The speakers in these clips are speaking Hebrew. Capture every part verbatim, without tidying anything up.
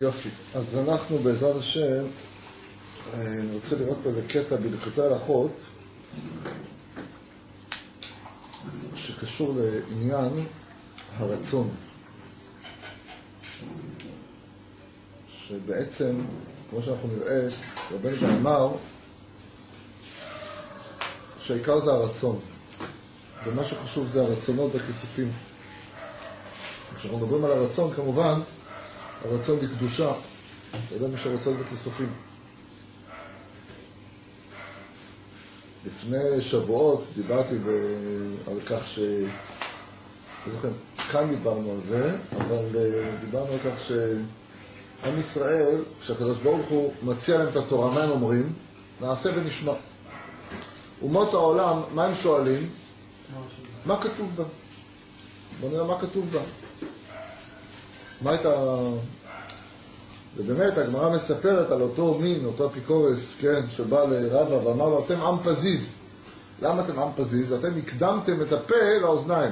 יופי, אז אנחנו בעזרת השם, אני רוצה לראות פה איזה קטע בליקוטי הלכות שקשור לעניין הרצון, שבעצם, כמו שאנחנו נראה, רבנו גם אמר שהעיקר זה הרצון, ומה שחשוב זה הרצונות והכיסופים. כשאנחנו מדברים על הרצון, כמובן הרצון לקדושה, אתה יודע מי שרצון בכיסופים. לפני שבועות דיברתי על כך ש... כאן דיברנו על זה, אבל דיברנו על כך שעם ישראל, כשהקדוש ברוך הוא מציע להם את התורה, מה הם אומרים? נעשה ונשמע. אומות העולם, מה הם שואלים? מה כתוב בה? בוא נראה מה כתוב בה. מה הייתה... ובאמת הגמרא מספרת על אותו מין, אותו אפיקורס, כן, שבא לרבא ואמר לו, אתם עם פזיז. למה אתם עם פזיז? אתם הקדמתם את הפה לאוזניים.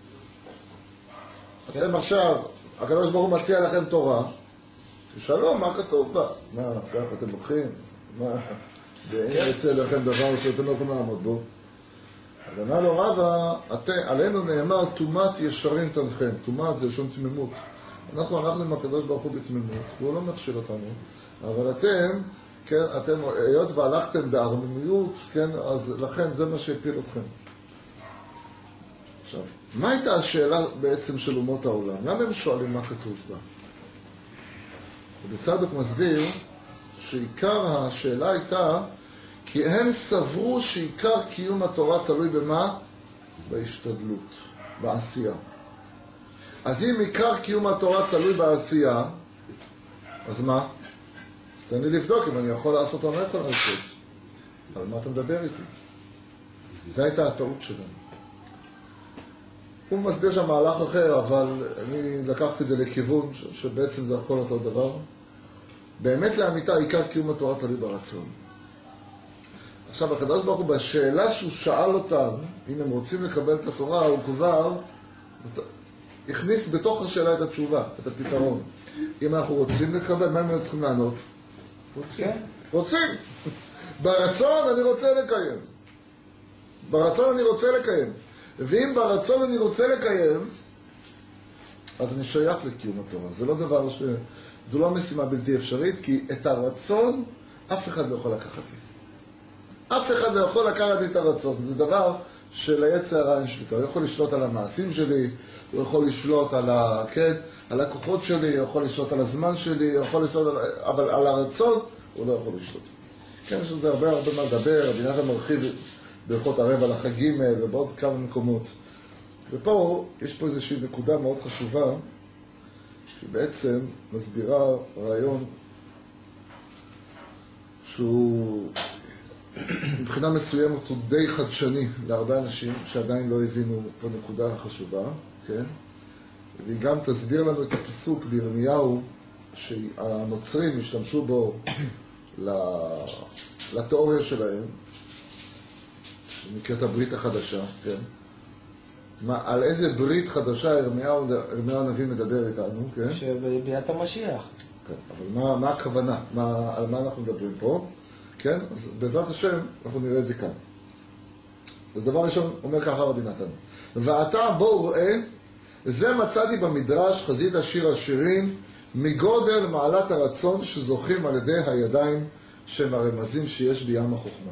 אתם עכשיו, הקדוש ברוך הוא מציע לכם תורה, שלום, מה כתוב בה? מה, ככה אתם לוקחים? מה? ואין יצא לכם דבר שאתם לא יכולים לעמוד בו. אז אמר לו רבא, עלינו נאמר, תומת ישרים תנחם. תומת זה לשון תמימות. אנחנו הלכנו עם הקדוש ברוך הוא בתמימות, והוא לא מכשיל אותנו, אבל אתם, כן, אתם, היות והלכתם בהרמוניות, כן, אז לכן זה מה שהפיל אתכם. עכשיו, מה הייתה השאלה בעצם של אומות העולם? למה הם שואלים מה כתוב בה? ובצדוק מסביר שעיקר השאלה הייתה, כי הם סברו שעיקר קיום התורה תלוי במה? בהשתדלות, בעשייה. אז אם עיקר קיום התורה תלוי בעשייה, אז מה? תן לי לבדוק אם אני יכול לעשות או לא יכול לעשות. על מה אתה מדבר איתי? זו הייתה הטעות שלנו. הוא מסביר שם מהלך אחר, אבל אני לקחתי את זה לכיוון שבעצם זה הכל אותו דבר. באמת לאמיתה, עיקר קיום התורה תלוי ברצון. עכשיו, הקדוש ברוך הוא בשאלה שהוא שאל אותם, אם הם רוצים לקבל את התורה, הוא כבר הכניס בתוך השאלה את התשובה, את הפתרון. אם אנחנו רוצים לקבל, מה הם צריכים לענות? רוצים. רוצים. ברצון אני רוצה לקיים. ברצון אני רוצה לקיים. ואם ברצון אני רוצה לקיים, אז אני שייך לקיום התורה. זה לא דבר ש... זו לא משימה בלתי אפשרית, כי את הרצון אף אחד לא יכול לקחת לי. אף אחד לא יכול לקחת את הרצון. זה דבר שליצר הרע אין שליטה. הוא יכול לשלוט על המעשים שלי, הוא יכול לשלוט על, ה... כן, על הכוחות שלי, הוא יכול לשלוט על הזמן שלי, הוא יכול לשלוט על... אבל על הרצון הוא לא יכול לשלוט. כן, יש לזה הרבה הרבה מה לדבר, הבינת המרחיב ברכות הרב על החגים ובעוד כמה מקומות. ופה יש פה איזושהי נקודה מאוד חשובה, שבעצם מסבירה רעיון שהוא מבחינה מסוימת הוא די חדשני להרבה אנשים שעדיין לא הבינו פה נקודה חשובה, כן? והיא גם תסביר לנו את הפסוק בירמיהו שהנוצרים השתמשו בו לתיאוריה שלהם, שנקראת הברית החדשה, כן? מה, על איזה ברית חדשה ירמיהו, ירמיהו הנביא מדבר איתנו, כן? שביאת המשיח. כן, אבל מה, מה הכוונה? מה, על מה אנחנו מדברים פה? כן? אז בעזרת השם אנחנו נראה את זה כאן. אז דבר ראשון אומר ככה רבי נתן. ואתה בואו רואה, זה מצאתי במדרש חזית השיר השירים, מגודל מעלת הרצון שזוכים על ידי הידיים שהם הרמזים שיש בים החוכמה.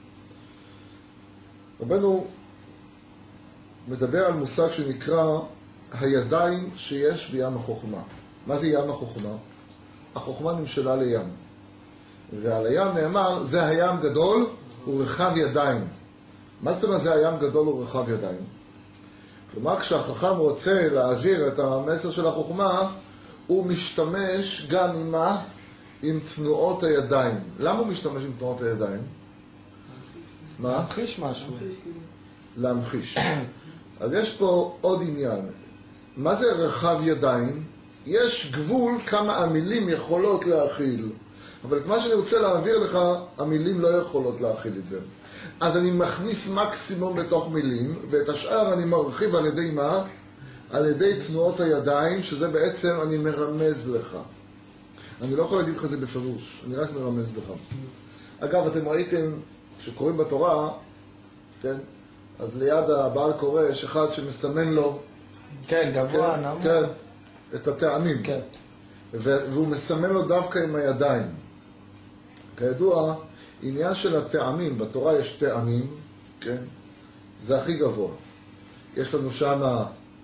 רבנו מדבר על מושג שנקרא הידיים שיש בים החוכמה. מה זה ים החוכמה? החוכמה נמשלה לים. ועל הים נאמר, זה הים גדול ורחב ידיים. מה זאת אומרת זה הים גדול ורחב ידיים? כלומר, כשהחכם רוצה להעביר את המסר של החוכמה, הוא משתמש גם עם מה? עם תנועות הידיים. למה הוא משתמש עם תנועות הידיים? מה? להמחיש משהו. להמחיש. אז יש פה עוד עניין. מה זה רחב ידיים? יש גבול כמה המילים יכולות להכיל. אבל את מה שאני רוצה להעביר לך, המילים לא יכולות להכיל את זה. אז אני מכניס מקסימום בתוך מילים, ואת השאר אני מרחיב על ידי מה? על ידי תנועות הידיים, שזה בעצם אני מרמז לך. אני לא יכול להגיד לך את זה בפירוש, אני רק מרמז לך. אגב, אתם ראיתם, כשקוראים בתורה, כן, אז ליד הבעל קורא יש אחד שמסמן לו, כן, גבוה, נמוך. כן, את הטעמים. כן. והוא מסמן לו דווקא עם הידיים. כידוע, עניין של הטעמים, בתורה יש טעמים, כן, זה הכי גבוה. יש לנו שם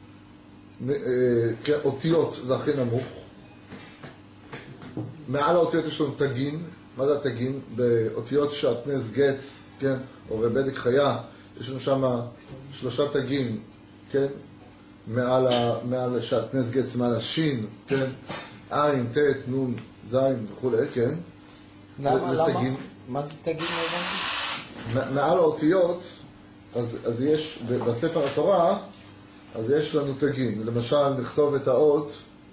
כן, אותיות, זה הכי נמוך. מעל האותיות יש לנו תגין. מה זה התגין? באותיות שעטנז גץ, כן, או רבדק חיה, יש לנו שם שלושה תגין, כן, מעל, ה, מעל שעטנז גץ, מעל השין, כן, עין, תת, נון, זין וכו', כן. למה? זה, למה? תגין. מה זה תגין? מעל האותיות, אז, אז יש, בספר התורה, אז יש לנו תגין. למשל, נכתוב את האות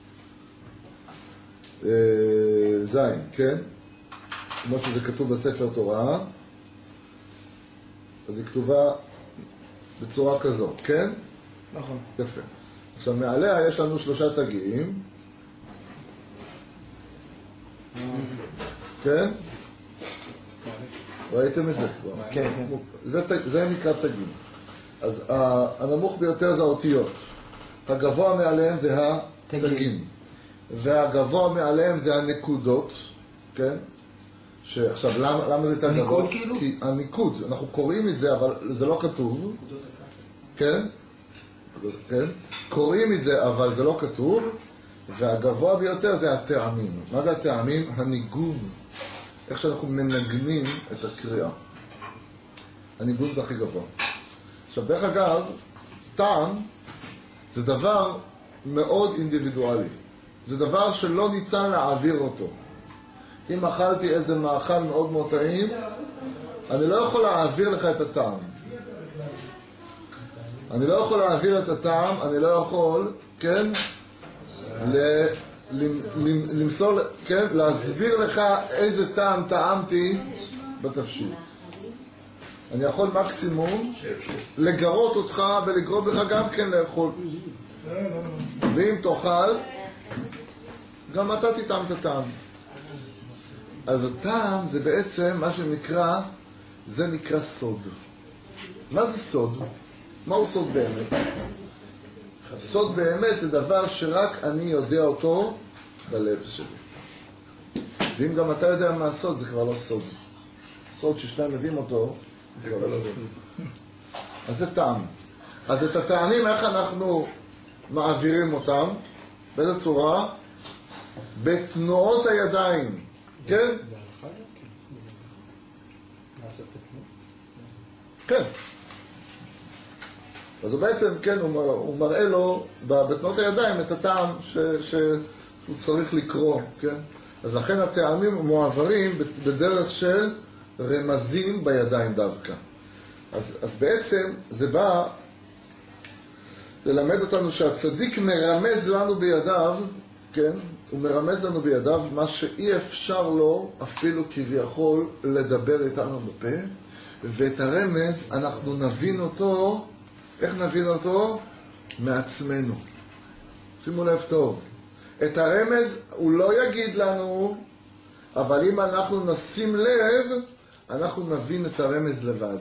אה, זין, כן? כמו שזה כתוב בספר תורה, אז היא כתובה בצורה כזו, כן? נכון. יפה. עכשיו, מעליה יש לנו שלושה תגים, כן? ראיתם את זה כבר? כן, כן. זה, זה נקרא תגים. אז הנמוך ביותר זה האותיות. הגבוה מעליהם זה התגים. והגבוה מעליהם זה הנקודות, כן? שעכשיו, למה, למה זה תגבוה? הניקוד כאילו? כי הניקוד, אנחנו קוראים את זה, אבל זה לא כתוב. כן? כן? קוראים את זה, אבל זה לא כתוב. והגבוה ביותר זה הטעמים. מה זה הטעמים? הניגון. איך שאנחנו מנגנים את הקריאה. הניגון זה הכי גבוה. עכשיו, דרך אגב, טעם זה דבר מאוד אינדיבידואלי. זה דבר שלא ניתן להעביר אותו. אם אכלתי איזה מאכל מאוד מאוד טעים, אני לא יכול להעביר לך את הטעם. אני לא יכול להעביר את הטעם, אני לא יכול, כן, ל... למסור, כן, להסביר לך איזה טעם טעמתי בתפשיל. אני יכול מקסימום לגרות אותך ולגרום לך גם כן לאכול. ואם תאכל, גם אתה תטעם את הטעם. אז הטעם זה בעצם מה שנקרא, זה נקרא סוד. מה זה סוד? מהו סוד באמת? סוד באמת זה דבר שרק אני יודע אותו בלב שלי. ואם גם אתה יודע מה הסוד, זה כבר לא סוד. סוד ששניים יודעים אותו, זה כבר לא סוד. אז זה טעם. אז את הטעמים, איך אנחנו מעבירים אותם? באיזה צורה? בתנועות הידיים. כן? כן. אז הוא בעצם, כן, הוא, הוא מראה לו בתנועות הידיים את הטעם ש, שהוא צריך לקרוא, כן? אז לכן הטעמים מועברים בדרך של רמזים בידיים דווקא. אז, אז בעצם זה בא ללמד אותנו שהצדיק מרמז לנו בידיו, כן? הוא מרמז לנו בידיו מה שאי אפשר לו אפילו כביכול לדבר איתנו בפה, ואת הרמז אנחנו נבין אותו, איך נבין אותו? מעצמנו. שימו לב טוב. את הרמז הוא לא יגיד לנו, אבל אם אנחנו נשים לב, אנחנו נבין את הרמז לבד.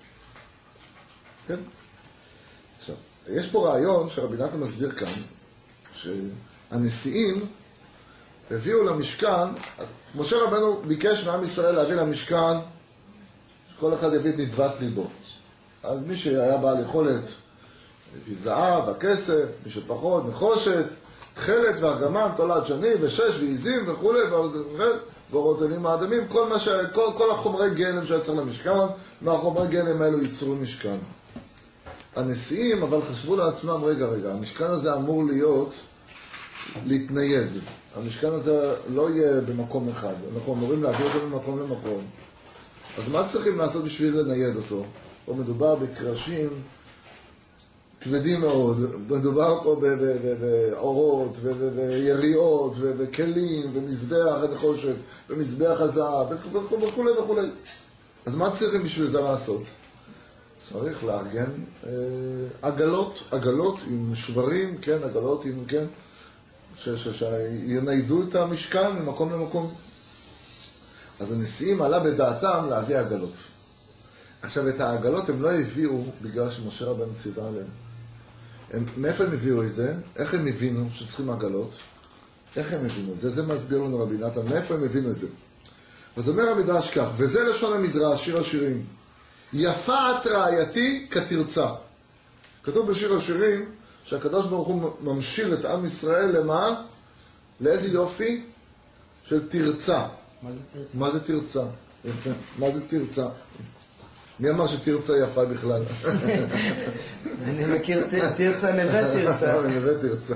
כן? עכשיו, יש פה רעיון שרבי נתן מסביר כאן, שהנשיאים הביאו למשכן, משה רבנו ביקש מעם ישראל להביא למשכן, שכל אחד יביא את נדבת ליבו. אז מי שהיה בעל יכולת, זהב, הכסף, מי שפחות, נחושת, תכלת וארגמן, תולד שני ושש ועיזים וכו' ואורותנים האדמים, כל, ש... כל, כל החומרי גלם שיצר למשכן, מהחומרי גלם האלו ייצרו משכן. הנשיאים אבל חשבו לעצמם, רגע רגע, המשכן הזה אמור להיות, להתנייד. המשכן הזה לא יהיה במקום אחד, אנחנו אמורים להביא אותו ממקום למקום. אז מה צריכים לעשות בשביל לנייד אותו? פה מדובר בקרשים כבדים מאוד, מדובר פה באורות ויריעות וכלים ומזבח הנחושת ומזבח הזהב וכו' וכו'. אז מה צריכים בשביל זה לעשות? צריך לארגן עגלות, עגלות עם שברים, כן, עגלות עם, כן, שיניידו את המשכן ממקום למקום. אז הנשיאים עלה בדעתם להביא עגלות. עכשיו, את העגלות הם לא הביאו בגלל שמשה רבנו ציווה עליהם. הם, מאיפה הם הביאו את זה? איך הם הבינו שצריכים עגלות? איך הם הבינו את זה? זה מסביר לנו רבי נתן, מאיפה הם הבינו את זה? אז אומר המדרש כך, וזה לשון המדרש, שיר השירים. יפת רעייתי כתרצה. כתוב בשיר השירים שהקדוש ברוך הוא ממשיל את עם ישראל למה? לאיזה יופי? של תרצה. מה זה תרצה? מה זה תרצה? מה זה תרצה? מי אמר שתרצה יפה בכלל? אני מכיר תרצה נווה תרצה. נווה תרצה.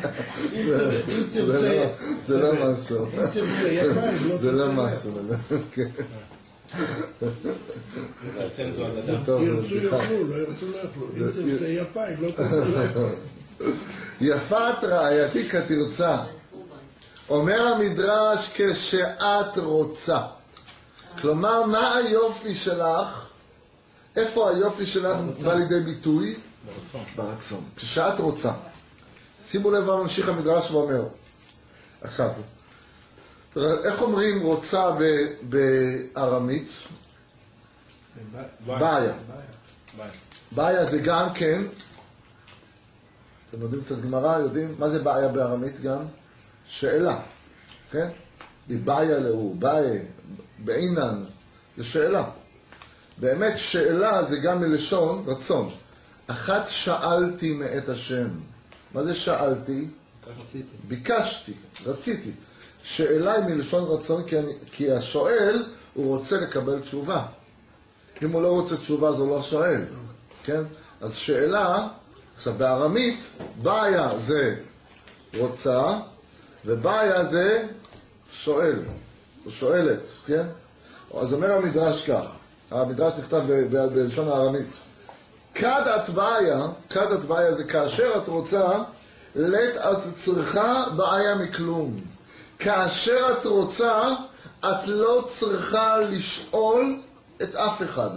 זה לא משהו. זה לא משהו. תרצו יאכלו, לא ירצו לאכלו. אם תרצה יפה, אם לא תרצו. יפת רעייתי כתרצה. אומר המדרש כשאת רוצה. כלומר, מה היופי שלך? איפה היופי שלך בא לידי ביטוי? ברצון. ברצון. כשאת רוצה. שימו לב מה ממשיך המדרש ואומר. עכשיו, איך אומרים רוצה בארמית? בעיה. בעיה זה גם כן, אתם יודעים קצת גמרא, יודעים מה זה בעיה בארמית גם? שאלה, כן? היא בעיה להוא, בעיה, בעינן, זה שאלה. באמת שאלה זה גם מלשון רצון. אחת שאלתי מאת השם. מה זה שאלתי? רציתי. ביקשתי, רציתי. שאלה היא מלשון רצון כי, אני, כי השואל הוא רוצה לקבל תשובה. אם הוא לא רוצה תשובה אז הוא לא שואל, כן? אז שאלה, עכשיו בארמית, בעיה זה רוצה, ובעיה זה שואל, או שואלת, כן? אז אומר המדרש כך, המדרש נכתב ב- ב- בלשון הארמית. כד את בעיה, כד את בעיה זה כאשר את רוצה, לת את צריכה בעיה מכלום. כאשר את רוצה, את לא צריכה לשאול את אף אחד.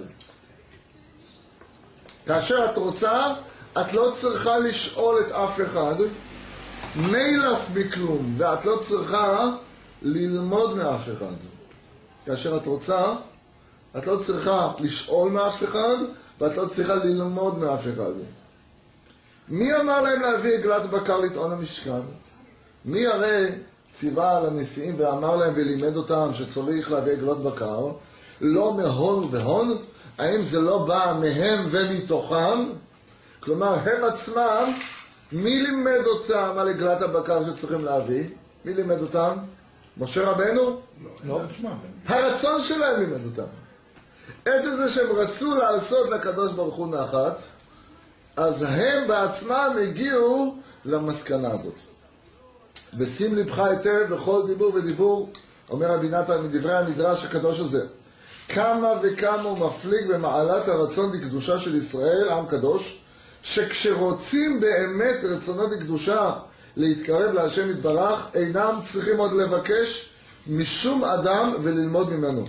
כאשר את רוצה, את לא צריכה לשאול את אף אחד, מילף מכלום, ואת לא צריכה ללמוד מאף אחד. כאשר את רוצה, את לא צריכה לשאול מאף אחד, ואת לא צריכה ללמוד מאף אחד. מי אמר להם להביא עגלת בקר לטעון המשכן? מי הרי ציווה על הנשיאים ואמר להם ולימד אותם שצריך להביא עגלות בקר? לא מהון והון? האם זה לא בא מהם ומתוכם? כלומר, הם עצמם, מי לימד אותם על עגלת הבקר שצריכים להביא? מי לימד אותם? משה רבנו? לא. הרצון שלהם לימד אותם. עצם זה שהם רצו לעשות לקדוש ברוך הוא נחת, אז הם בעצמם הגיעו למסקנה הזאת. בשים לבך היטב בכל דיבור ודיבור, אומר רבי נתן מדברי המדרש הקדוש הזה, כמה וכמה הוא מפליג במעלת הרצון לקדושה של ישראל, עם קדוש, שכשרוצים באמת רצונות לקדושה להתקרב להשם יתברך, אינם צריכים עוד לבקש משום אדם וללמוד ממנו.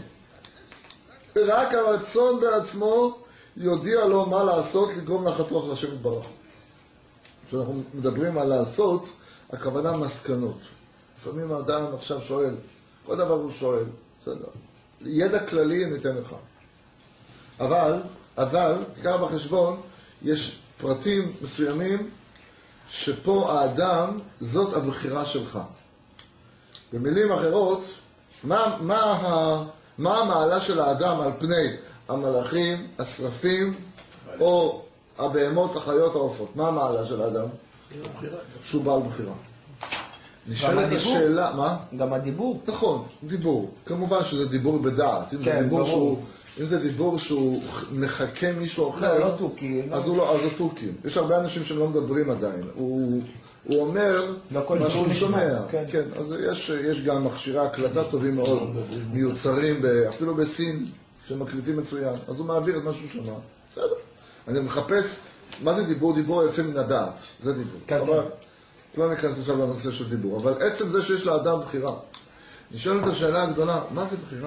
רק הרצון בעצמו יודיע לו מה לעשות לגרום לחתוך להשם יתברך. כשאנחנו מדברים על לעשות, הכוונה מסקנות. לפעמים האדם עכשיו שואל, כל דבר הוא שואל, בסדר. ידע כללי ניתן לך. אבל, אבל, תיקח בחשבון, יש פרטים מסוימים שפה האדם, זאת הבחירה שלך. במילים אחרות, מה, מה, ה, מה המעלה של האדם על פני המלאכים, השרפים, או הבהמות, החיות, העופות? מה המעלה של האדם? שהוא בעל בחירה. נשאלת השאלה, מה? גם הדיבור. נכון, דיבור. כמובן שזה דיבור בדעת. אם כן, זה דיבור ברור. שהוא, אם זה דיבור שהוא מחכה מישהו אחר, לא, לא תוקי. אז הוא לא, אז הוא תוקי. יש הרבה אנשים שהם לא מדברים עדיין. הוא, הוא אומר לא כל מה שהוא דיבור שומע. נשמע, כן. כן, אז יש, יש גם מכשירי הקלטה טובים מאוד, מיוצרים ב, אפילו בסין, שמקליטים מצוין. אז הוא מעביר את מה שהוא שמע. בסדר. אני מחפש, מה זה דיבור? דיבור יוצא מן הדעת. זה דיבור. כן, אבל, כן. לא ניכנס עכשיו לנושא של דיבור, אבל עצם זה שיש לאדם בחירה. נשאלת השאלה הגדולה, מה זה בחירה?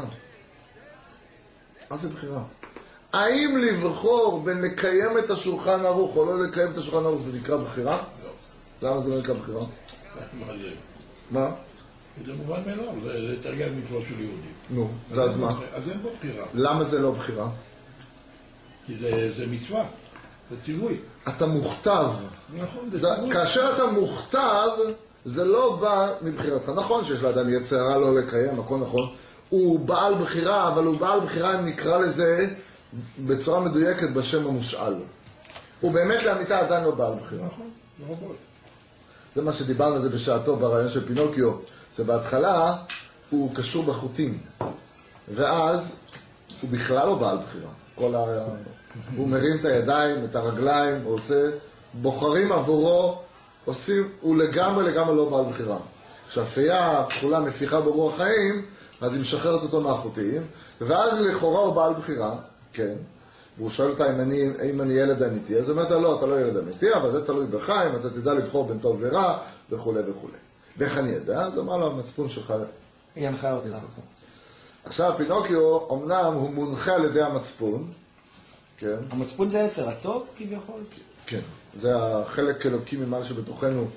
מה זה בחירה? האם לבחור בין לקיים את השולחן ערוך או לא לקיים את השולחן ערוך זה נקרא בחירה? לא. למה זה לא נקרא בחירה? מה? זה מובן מאליו, זה תרי"ג מצוות של יהודים. נו, זה אז מה? אז אין בו בחירה. למה זה לא בחירה? כי זה מצווה, זה ציווי. אתה מוכתב. נכון, זה ציווי. כאשר אתה מוכתב, זה לא בא מבחירתך. נכון שיש לאדם יצר הרע לא לקיים, הכל נכון. הוא בעל בחירה, אבל הוא בעל בחירה אם נקרא לזה בצורה מדויקת בשם המושאל. הוא באמת לאמיתה עדיין לא בעל בחירה. נכון, לא רבות. זה מה שדיברנו על זה בשעתו ברעיון של פינוקיו, שבהתחלה הוא קשור בחוטים, ואז הוא בכלל לא בעל בחירה. כל ה... הוא מרים את הידיים, את הרגליים, הוא עושה, בוחרים עבורו, עושים, הוא לגמרי לגמרי לא בעל בחירה. כשהפייה כחולה מפיחה ברוח חיים, אז היא משחררת אותו מהחוטים, ואז לכאורה הוא בעל בחירה, כן, והוא שואל אותה אם אני, אם אני ילד אמיתי, אז הוא אומר לה, לא, אתה לא ילד אמיתי, אבל זה תלוי בך, אם אתה תדע לבחור בין טוב ורע, וכו' וכו'. ואיך אני יודע? אז אמר לו, המצפון שלך... היא הנחה אותך. עכשיו, פינוקיו, אמנם הוא מונחה על ידי המצפון, כן? המצפון זה יצר הטוב כביכול? כן, זה החלק אלוקי ממעל שבתוכנו,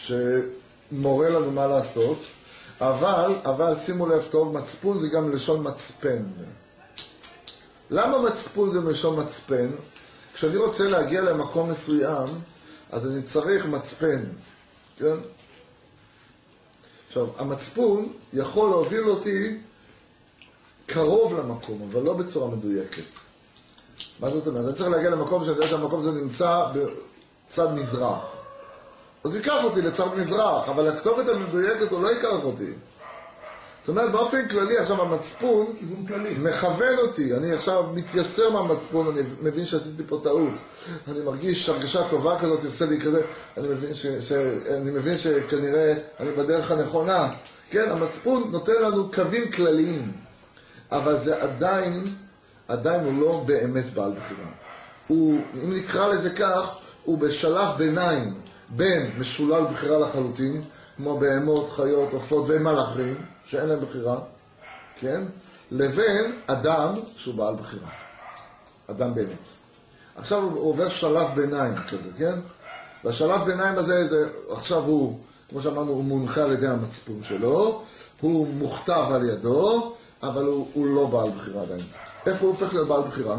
שמורה לנו מה לעשות, אבל, אבל שימו לב טוב, מצפון זה גם לשון מצפן. למה מצפון זה מלשון מצפן? כשאני רוצה להגיע למקום מסוים, אז אני צריך מצפן, כן? עכשיו, המצפון יכול להוביל אותי קרוב למקום, אבל לא בצורה מדויקת. מה זאת אומרת? אני צריך להגיע למקום שאני יודע שהמקום הזה נמצא בצד מזרח. אז ייקח אותי לצד מזרח, אבל הכתובת המדויקת הוא לא ייקח אותי. זאת אומרת, באופן כללי, עכשיו המצפון מכוון אותי. אני עכשיו מתייסר מהמצפון, אני מבין שעשיתי פה טעות. אני מרגיש הרגשה טובה כזאת, יוצא לי כזה, אני מבין, ש, ש, אני מבין שכנראה אני בדרך הנכונה. כן, המצפון נותן לנו קווים כלליים, אבל זה עדיין, עדיין הוא לא באמת בעל בחירה. הוא, אם נקרא לזה כך, הוא בשלב ביניים בין משולל בחירה לחלוטין, כמו בהמות, חיות, עופות ומלאכים, שאין להם בחירה, כן? לבין אדם שהוא בעל בחירה. אדם באמת. עכשיו הוא עובר שלב ביניים כזה, כן? והשלב ביניים הזה, זה, עכשיו הוא, כמו שאמרנו, הוא מונחה על ידי המצפון שלו, הוא מוכתב על ידו, אבל הוא, הוא לא בעל בחירה עדיין. איפה הוא הופך להיות בעל בחירה?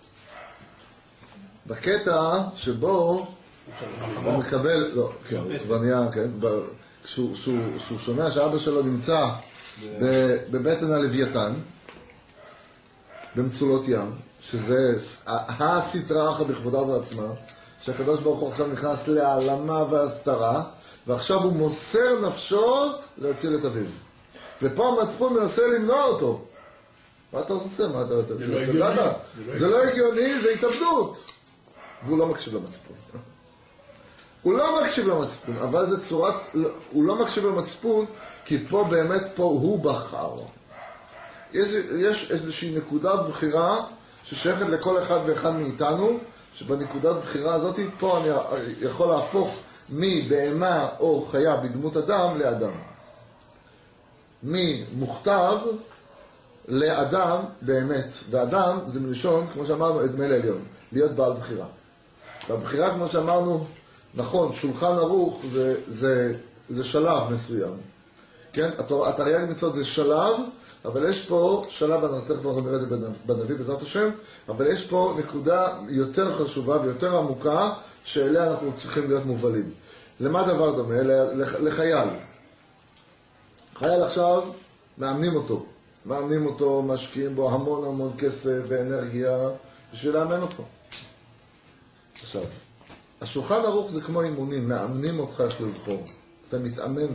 בקטע שבו הוא מקבל, לא, כן, הוא כבר נהיה, כן, כשהוא, כשהוא, כשהוא שומע שאבא שלו נמצא בבטן הלוויתן, במצולות ים, שזה הסתרה אחת בכבודה ועצמה, שהקדוש ברוך הוא עכשיו נכנס להעלמה והסתרה, ועכשיו הוא מוסר נפשו להציל את אביו. ופה המצפון מנסה למנוע אותו. מה אתה עושה? מה אתה עושה? זה לא הגיוני. זה לא הגיוני, זה התאבדות. והוא לא מקשיב למצפון. הוא לא מקשיב למצפון, אבל זה צורת, הוא לא מקשיב למצפון, כי פה באמת, פה הוא בחר. יש, יש איזושהי נקודת בחירה ששייכת לכל אחד ואחד מאיתנו, שבנקודת בחירה הזאת, פה אני יכול להפוך מבהמה או חיה בדמות אדם לאדם. ממוכתב לאדם באמת. ואדם זה מלשון, כמו שאמרנו, אדמה לעליון, להיות בעל בחירה. והבחירה, כמו שאמרנו, נכון, שולחן ערוך זה, זה, זה שלב מסוים. כן? התרי"ג מצוות זה שלב, אבל יש פה שלב, אני תכף נראה את זה בנביא בעזרת השם, אבל יש פה נקודה יותר חשובה ויותר עמוקה, שאליה אנחנו צריכים להיות מובלים. למה דבר דומה? לחייל. חייל עכשיו, מאמנים אותו. מאמנים אותו, משקיעים בו המון המון כסף ואנרגיה, בשביל לאמן אותו. עכשיו, השולחן ערוך זה כמו אימונים, מאמנים אותך איך לבחור. אתה מתאמן.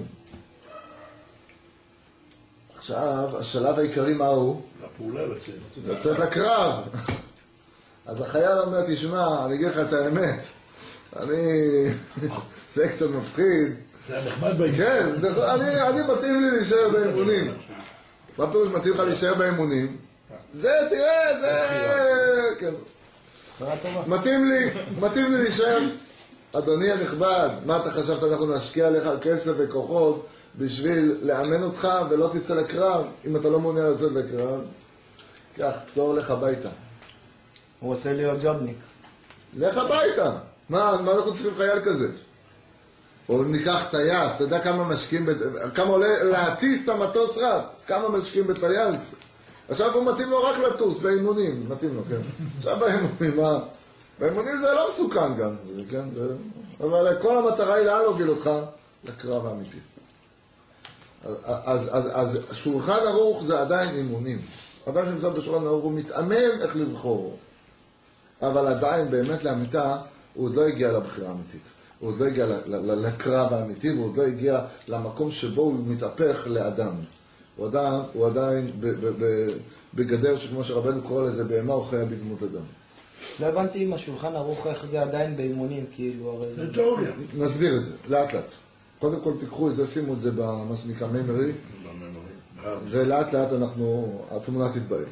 עכשיו, השלב העיקרי מה הוא? לפעולה לצאת. לצאת לקרב. אז החייל אומר, תשמע, אני אגיד לך את האמת. אני... זה קצת מפחיד. זה נחמד באימונים. כן, אני, אני מתאים לי להישאר באימונים. מה פירוש מתאים לך להישאר באימונים? זה, תראה, זה... כן. מתאים לי, מתאים לי להישאר. אדוני הנכבד, מה אתה חשבת? אנחנו נשקיע לך כסף וכוחות בשביל לאמן אותך ולא תצא לקרב. אם אתה לא מעוניין לצאת לקרב, כך, תור לך הביתה. הוא עושה להיות ג'ובניק. לך הביתה. מה, מה אנחנו צריכים חייל כזה? או ניקח טייס, אתה יודע כמה משקיעים, כמה עולה להטיס את המטוס רב, כמה משקיעים בטייס. עכשיו הוא מתאים לו רק לטוס, באימונים, מתאים לו, כן. עכשיו באימונים, מה? באימונים זה לא מסוכן גם, כן? אבל כל המטרה היא לאן להוביל אותך? לקרב האמיתי. אז, אז, אז, אז שולחן ערוך זה עדיין אימונים. אדם שנמצא בשולחן ערוך הוא מתאמן איך לבחור. אבל עדיין באמת לאמיתה הוא עוד לא הגיע לבחירה האמיתית. הוא עוד לא הגיע לקרב האמיתי, הוא עוד לא הגיע למקום שבו הוא מתהפך לאדם. הוא עדיין, הוא עדיין בגדר שכמו שרבנו קורא לזה, בהמה הוא חיה בדמות אדם. לא הבנתי אם השולחן ערוך איך זה עדיין באימונים, כאילו הרי... זה תיאוריה. נסביר את זה, לאט לאט. קודם כל תיקחו את זה, שימו את זה במה שנקרא ממרי, ולאט לאט אנחנו, התמונה תתבהר.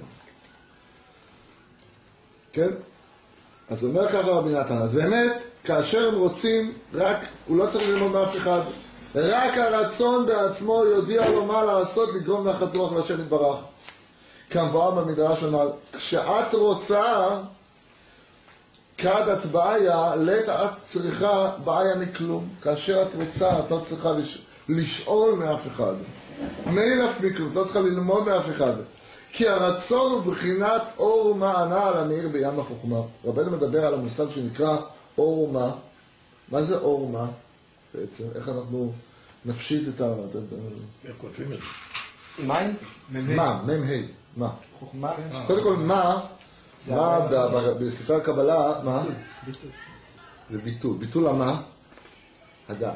כן? אז אומר ככה רבי נתן, אז באמת, כאשר הם רוצים, רק, הוא לא צריך ללמוד מאף אחד, רק הרצון בעצמו יודיע לו מה לעשות, לגרום נחת רוח להשם יתברך. כמבואר במדרש הנ"ל, כשאת רוצה, כד את בעיה, לית את צריכה בעיה מכלום. כאשר את רוצה, את לא צריכה לש... לשאול מאף אחד. מילף מכלום, את לא צריכה ללמוד מאף אחד. כי הרצון הוא בחינת אור מענה על המאיר בים החוכמה. רבנו מדבר על המושג שנקרא אור מה. מה זה אור מה? בעצם, איך אנחנו נפשיט את ה... איך כותבים את זה? מים? מה? מם ה' מה? חוכמה? קודם כל מה? מה בספרי הקבלה? מה? זה ביטול. ביטול המה? הדעת.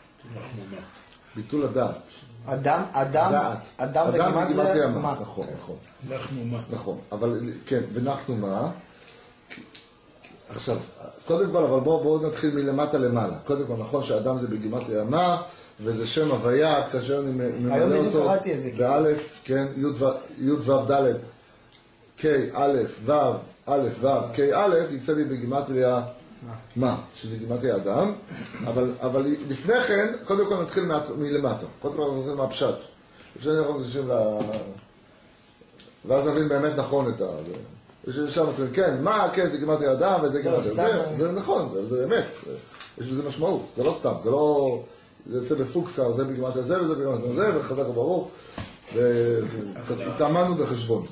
ביטול הדעת. אדם, אדם, אדם בגימטריה מה? נכון, נכון. אנחנו מה? נכון, אבל כן, ואנחנו מה? עכשיו, קודם כל, אבל בואו בואו נתחיל מלמטה למעלה. קודם כל, נכון שאדם זה בגימטריה מה, וזה שם הוויה, כאשר אני ממלא אותו באלף, כן, י' ו' ד', ק' א' ו', א' ו', ק' א', יצא לי בגימטריה מה, שזה גימטריה אדם, אבל, אבל לפני כן, קודם כל נתחיל מלמטה, קודם כל נתחיל מהפשט. לפני אנחנו נתחיל ל... ואז נבין באמת נכון את ה... ושם נתחיל, כן, מה, כן, זה גימטריה אדם, וזה גימטריה... זה נכון, זה באמת, יש בזה משמעות, זה לא סתם, זה לא... זה יוצא בפוקסה, זה בגימטריה זה וזה בגימטריה זה, וחזק וברוך, והתאמנו בחשבון.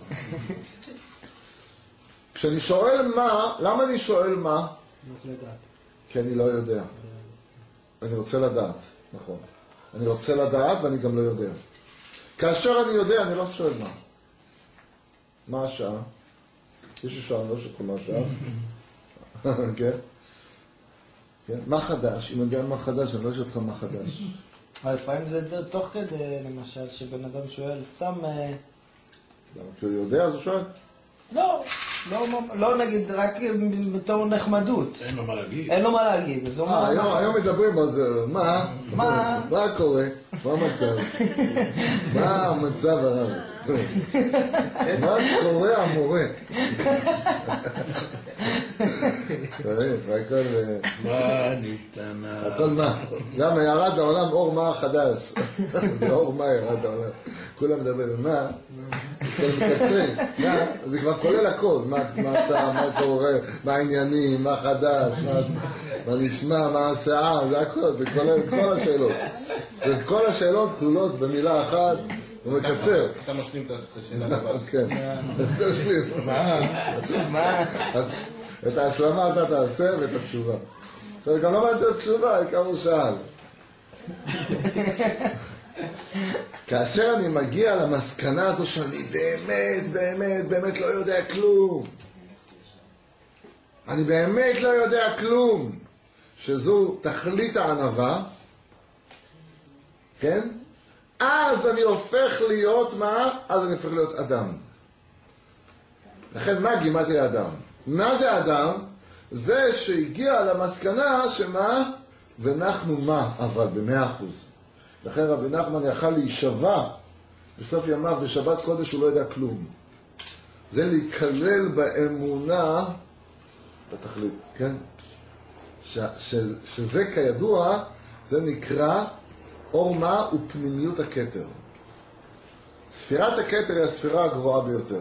כשאני שואל מה, למה אני שואל מה? כי אני לא יודע. אני רוצה לדעת, נכון. אני רוצה לדעת ואני גם לא יודע. כאשר אני יודע, אני לא שואל מה. מה השעה? יש שעה, לא שואל מה השעה. כן? כן? מה חדש? אם אני יודע מה חדש, אני לא שואל אותך מה חדש. לפעמים זה תוך כדי, למשל, שבן אדם שואל סתם... למה? כשהוא יודע, אז הוא שואל? לא, לא, לא נגיד, רק בתור נחמדות. אין לו מה להגיד. אין לו מה להגיד. היום מדברים על זה, מה? מה? מה קורה? מה המצב? מה המצב הרב? מה קורה המורה? מה ניתן? הכל מה? למה ירד העולם אור מה חדש? זה אור מה ירד העולם? כולם מדברים, מה? כל מקצרי, מה? זה כבר כולל הכל, מה אתה, מה קורה, מה העניינים, מה חדש, מה נשמע, מה השיער, זה הכל, זה כולל את כל השאלות. וכל השאלות כלולות במילה אחת, הוא מקצר. אתה משלים את השאלה לבד. כן, תשלים. מה? מה? את ההשלמה אתה תעשה ואת התשובה. עכשיו, גם לא מעט את התשובה, העיקר הוא שאל. כאשר אני מגיע למסקנה הזו שאני באמת, באמת, באמת לא יודע כלום. אני באמת לא יודע כלום. שזו תכלית הענווה, כן? אז אני הופך להיות מה? אז אני הופך להיות אדם. לכן מה גימטריה אדם? מה זה אדם? זה שהגיע למסקנה שמה? ואנחנו מה? אבל במאה אחוז. לכן רבי נחמן יכל להישבע בסוף ימיו בשבת קודש הוא לא יודע כלום. זה להיכלל באמונה בתכלית, כן? ש, ש, שזה כידוע, זה נקרא אור מה ופנימיות הכתר. ספירת הכתר היא הספירה הגבוהה ביותר.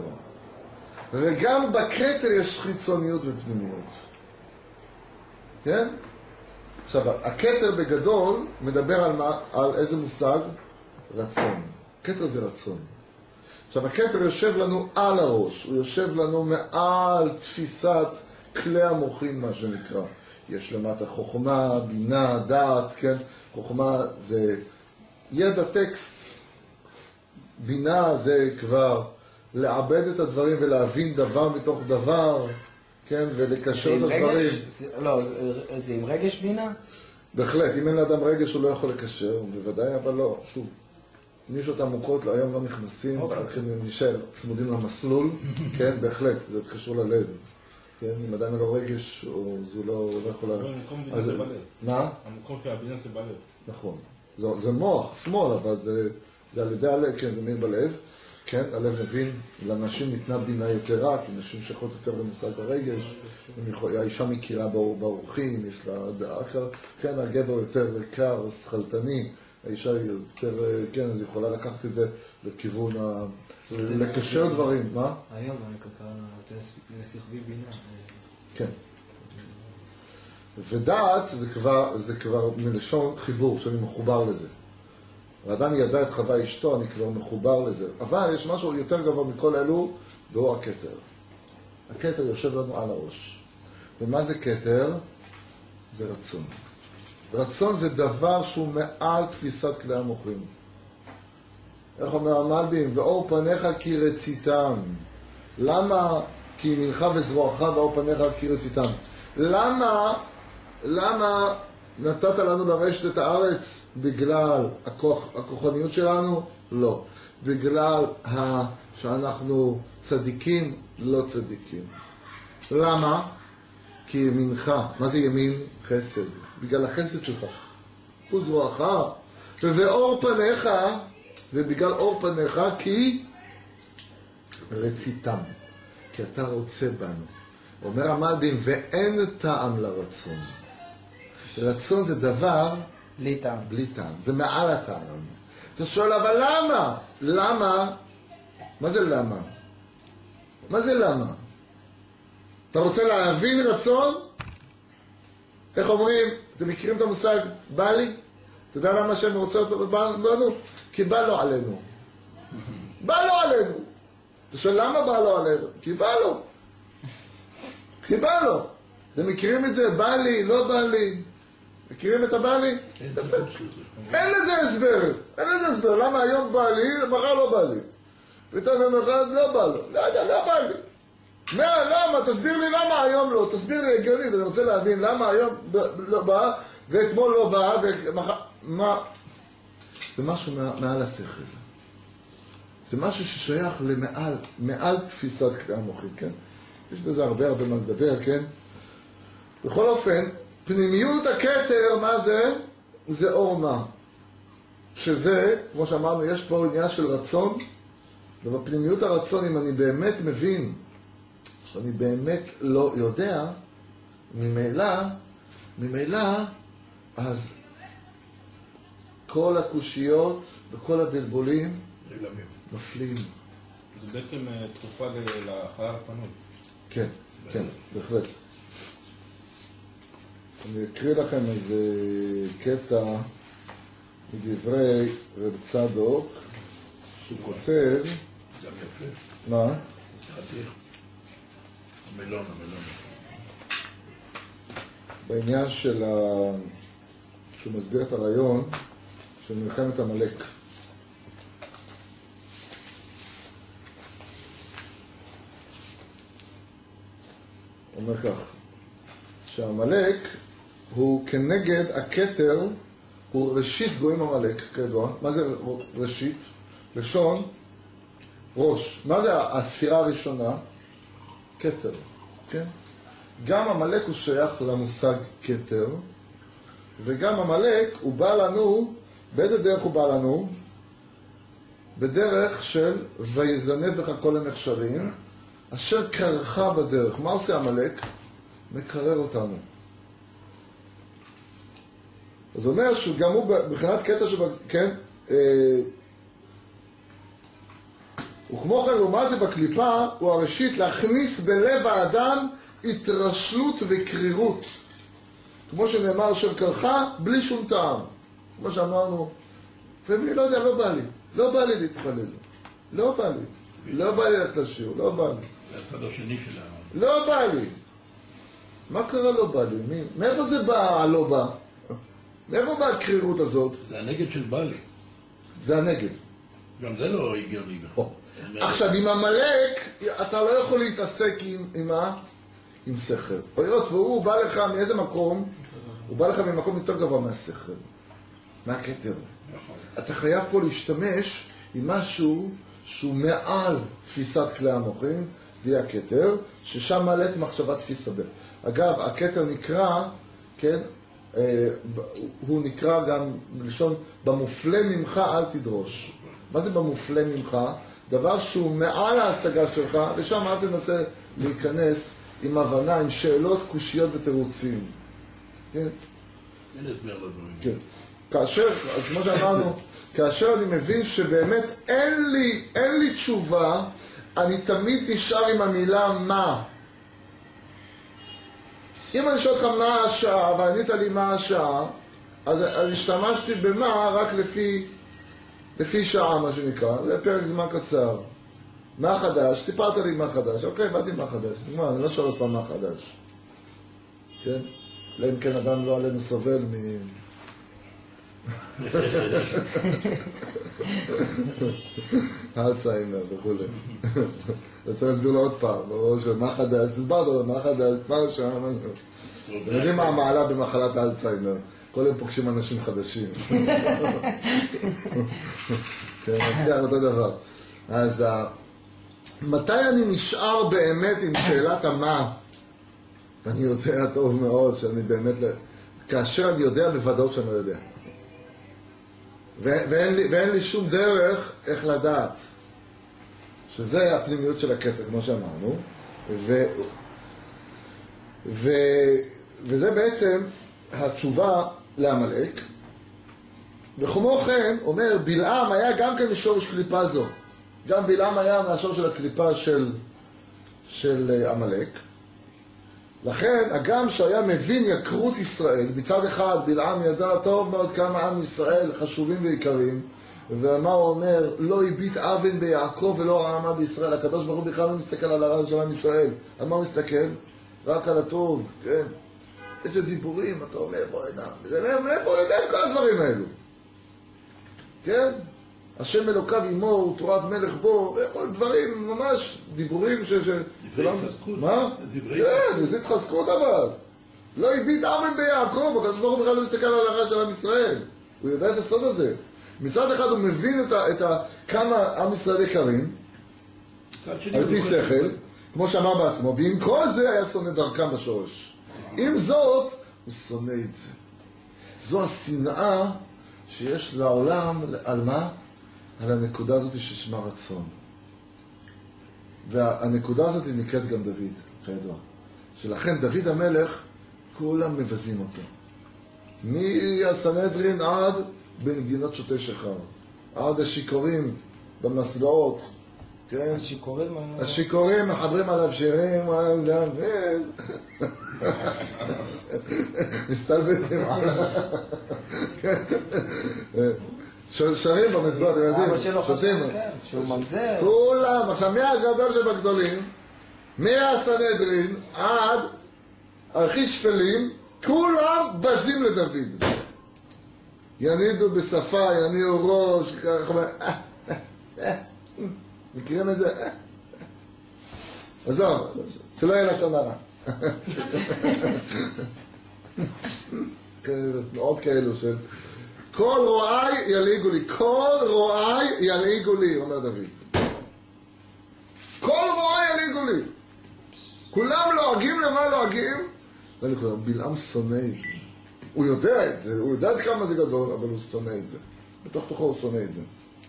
וגם בכתר יש חיצוניות ופנימיות. כן? עכשיו, הכתר בגדול מדבר על מה? על איזה מושג? רצון. כתר זה רצון. עכשיו, הכתר יושב לנו על הראש, הוא יושב לנו מעל תפיסת כלי המוחים, מה שנקרא. יש למטה חוכמה, בינה, דעת, כן? חוכמה זה ידע טקסט. בינה זה כבר לעבד את הדברים ולהבין דבר מתוך דבר, כן? ולקשר את הדברים. לא, זה עם רגש בינה? בהחלט, אם אין לאדם רגש הוא לא יכול לקשר, בוודאי, אבל לא, שוב. נישות עמוקות היום לא נכנסים, רק נשאר צמודים למסלול, כן? בהחלט, זה קשור ללב. כן, אם עדיין לא רגש, או זו לא יכולה... המקום בינה זה בלב. מה? המקום של הבינה זה בלב. נכון. זה מוח, שמאל, אבל זה על ידי הלב, כן, זה מין בלב. כן, הלב מבין, לאנשים ניתנה בינה יתרה, כי נשים שייכות יותר למושג הרגש, האישה מכירה באורחים, יש לה דעה, כן, הגבר יותר קר, שכלתני, האישה יותר, כן, אז יכולה לקחת את זה לכיוון, לקשר דברים, מה? היום אני קרא לסחבי בינה. כן. ודעת זה כבר, זה כבר מלשון חיבור, שאני מחובר לזה. האדם ידע את חווה אשתו, אני כבר מחובר לזה. אבל יש משהו יותר גבוה מכל אלו, והוא הכתר. הכתר יושב לנו על הראש. ומה זה כתר? זה רצון. רצון זה דבר שהוא מעל תפיסת כלי המוחים. איך אומר המלבים? ואור פניך כי רציתם. למה? כי ימינך וזרועך ואור פניך כי רציתם. למה? למה נתת לנו לרשת את הארץ? בגלל הכוח, הכוחניות שלנו? לא. בגלל ה... שאנחנו צדיקים? לא צדיקים. למה? כי ימינך. מה זה ימין? חסד. בגלל החסד שלך. וזרועך. ובאור פניך, ובגלל אור פניך, כי רציתם. כי אתה רוצה בנו. אומר המלבים, ואין טעם לרצון. רצון זה דבר בלי טעם. בלי טעם. זה מעל הטעם. אתה שואל, אבל למה? למה? מה זה למה? מה זה למה? אתה רוצה להבין רצון? איך אומרים? אתם מכירים את המושג בא לי? אתה יודע למה שהם רוצים בנו? כי בא לו עלינו. בא לו עלינו. אתה שואל, למה בא לו עלינו? כי בא לו. כי בא לו. אתם מכירים את זה? בא לי, לא בא לי. מכירים את הבא לי? אין לזה הסבר. אין לזה הסבר. למה היום בא לי, מחר לא בא לי. פתאום יום אחד לא בא לו. לא יודע, לא בא לי. מה, למה? תסביר לי למה היום לא. תסביר לי הגיונית. אני רוצה להבין למה היום לא בא, ואתמול לא בא, ומחר... מה? זה משהו מעל השכל. זה משהו ששייך למעל, מעל תפיסת כלי המוחים, כן? יש בזה הרבה הרבה מה לדבר, כן? בכל אופן, פנימיות הכתר, מה זה? זה אור מה? שזה, כמו שאמרנו, יש פה עניין של רצון, ובפנימיות הרצון, אם אני באמת מבין, אני באמת לא יודע, ממילא, ממילא, אז כל הקושיות וכל הבלבולים נופלים. זה בעצם תקופה לחלל הפנוי. כן, כן, בהחלט. אני אקריא לכם איזה קטע מדברי רב צדוק, שהוא כותב... גם יפה. מה? חתיך. המלון, המלון. בעניין של ה... שהוא מסביר את הרעיון של מלחמת עמלק. אומר כך, שהעמלק הוא כנגד הכתר, הוא ראשית גויים עמלק, כידוע. מה זה ראשית? לשון ראש. מה זה הספירה הראשונה? כתר, כן? גם עמלק הוא שייך למושג כתר, וגם עמלק הוא בא לנו, באיזה דרך הוא בא לנו? בדרך של ויזנב בך כל המכשרים, אשר קרחה בדרך. מה עושה עמלק? מקרר אותנו. אז הוא אומר שגם הוא מבחינת קטע שבא, כן, אה, וכמו כן לעומת זה בקליפה הוא הראשית להכניס בלב האדם התרשלות וקרירות. כמו שנאמר שם קרחה, בלי שום טעם. כמו שאמרנו, ומי לא יודע, לא בא לי. לא בא לי להתפלל. לא בא לי. לא בא לי ללכת לשיעור, לא בא לי. זה הצד השני שלנו. לא בא לי. מה קרה לא בא לי? מי? מאיפה זה בא הלא בא? מאיפה באה הקרירות הזאת? זה הנגד של בא לי. זה הנגד. גם זה לא הגיוני. עכשיו, עם המלאק, אתה לא יכול להתעסק עם, עם מה? עם שכל. היות והוא בא לך מאיזה מקום? הוא בא לך ממקום יותר גבוה מהשכל. מהכתר. אתה חייב פה להשתמש עם משהו שהוא מעל תפיסת כלי המוחים, והיא הכתר, ששם מעלה את מחשבת תפיסה ב. אגב, הכתר נקרא, כן, אה, הוא נקרא גם בלשון, במופלא ממך אל תדרוש. מה זה במופלא ממך? דבר שהוא מעל ההשגה שלך, ושם אל תנסה להיכנס עם הבנה, עם שאלות, קושיות ותירוצים. כן? אין הסבר לדברים. כן. כאשר, אז כמו שאמרנו, כאשר אני מבין שבאמת אין לי, אין לי תשובה, אני תמיד נשאר עם המילה מה. אם אני שואל אותך מה השעה, וענית לי מה השעה, אז, אז השתמשתי במה רק לפי, לפי שעה, מה שנקרא, לפרק זמן קצר. מה חדש? סיפרת לי מה חדש. אוקיי, באתי מה חדש. מה, אני לא שואל אותך מה חדש. כן? לא אם כן אדם לא עלינו סובל מ... אלצהיימר וכו'. רוצה להסביר לו עוד פעם, מה חדש? הסברת לו מה חדש, מה שם? אתם יודעים מה המעלה במחלת אלצהיימר? כל הם פוגשים אנשים חדשים. כן, נצליח אותו דבר. אז מתי אני נשאר באמת עם שאלת המה? ואני יודע טוב מאוד שאני באמת, כאשר אני יודע בוודאות שאני לא יודע. ואין לי, ואין לי שום דרך איך לדעת. שזה הפנימיות של הכתר, כמו שאמרנו. ו, ו, וזה בעצם התשובה לעמלק. וכמו כן, אומר, בלעם היה גם כן משורש קליפה זו. גם בלעם היה מהשורש של הקליפה של, של עמלק. לכן, הגם שהיה מבין יקרות ישראל, מצד אחד בלעם ידע טוב מאוד כמה עם ישראל חשובים ויקרים, ומה הוא אומר? לא הביט אבן ביעקב ולא רעמה בישראל. הקדוש ברוך הוא בכלל לא מסתכל על הרע של עם ישראל. על מה הוא מסתכל? רק על הטוב, כן? איזה דיבורים, אתה אומר, בוא עינה. מאיפה הוא יודע את כל הדברים האלו? כן? השם אלוקיו עמו ותורת מלך בו, דברים ממש, דיבורים ש... דברי התחזקות. מה? כן, זה התחזקות אבל. לא הביט אבן ביעקב, הקדוש ברוך הוא בכלל לא מסתכל על הרע של עם ישראל. הוא יודע את הסוד הזה. מצד אחד הוא מבין את ה, את ה, כמה עם ישראל יקרים, על פי שכל, כמו שאמר בעצמו, ועם כל זה היה שונא דרכם בשורש. עם זאת, הוא שונא את זה. זו השנאה שיש לעולם, על מה? על הנקודה הזאת ששמה רצון. והנקודה הזאת נקראת גם דוד, כידוע. שלכן דוד המלך, כולם מבזים אותו. מהסנהדרין עד בנגינות שוטי שחר. עד השיכורים במסגרות. כן? השיכורים? השיכורים מחברים עליו שירים, מסתלבטים עליו. שרים במסגרות, אתם יודעים, שותים. שהוא ממזר. כולם, עכשיו מהגדול שבגדולים, מהסנהדרין עד הכי שפלים, כולם בזים לדוד. ינידו בשפה, יניעו ראש, ככה, מכירים את זה? עזוב, שלא יהיה לשון הרע. עוד כאלו של כל רועי ילעיגו לי, כל רועי ילעיגו לי, אומר דוד. כל רועי ילעיגו לי. כולם לועגים למה לועגים? בלעם שונא את זה. הוא יודע את זה, הוא יודע כמה זה גדול, אבל הוא שונא את זה. בתוך תוכו הוא שונא את זה.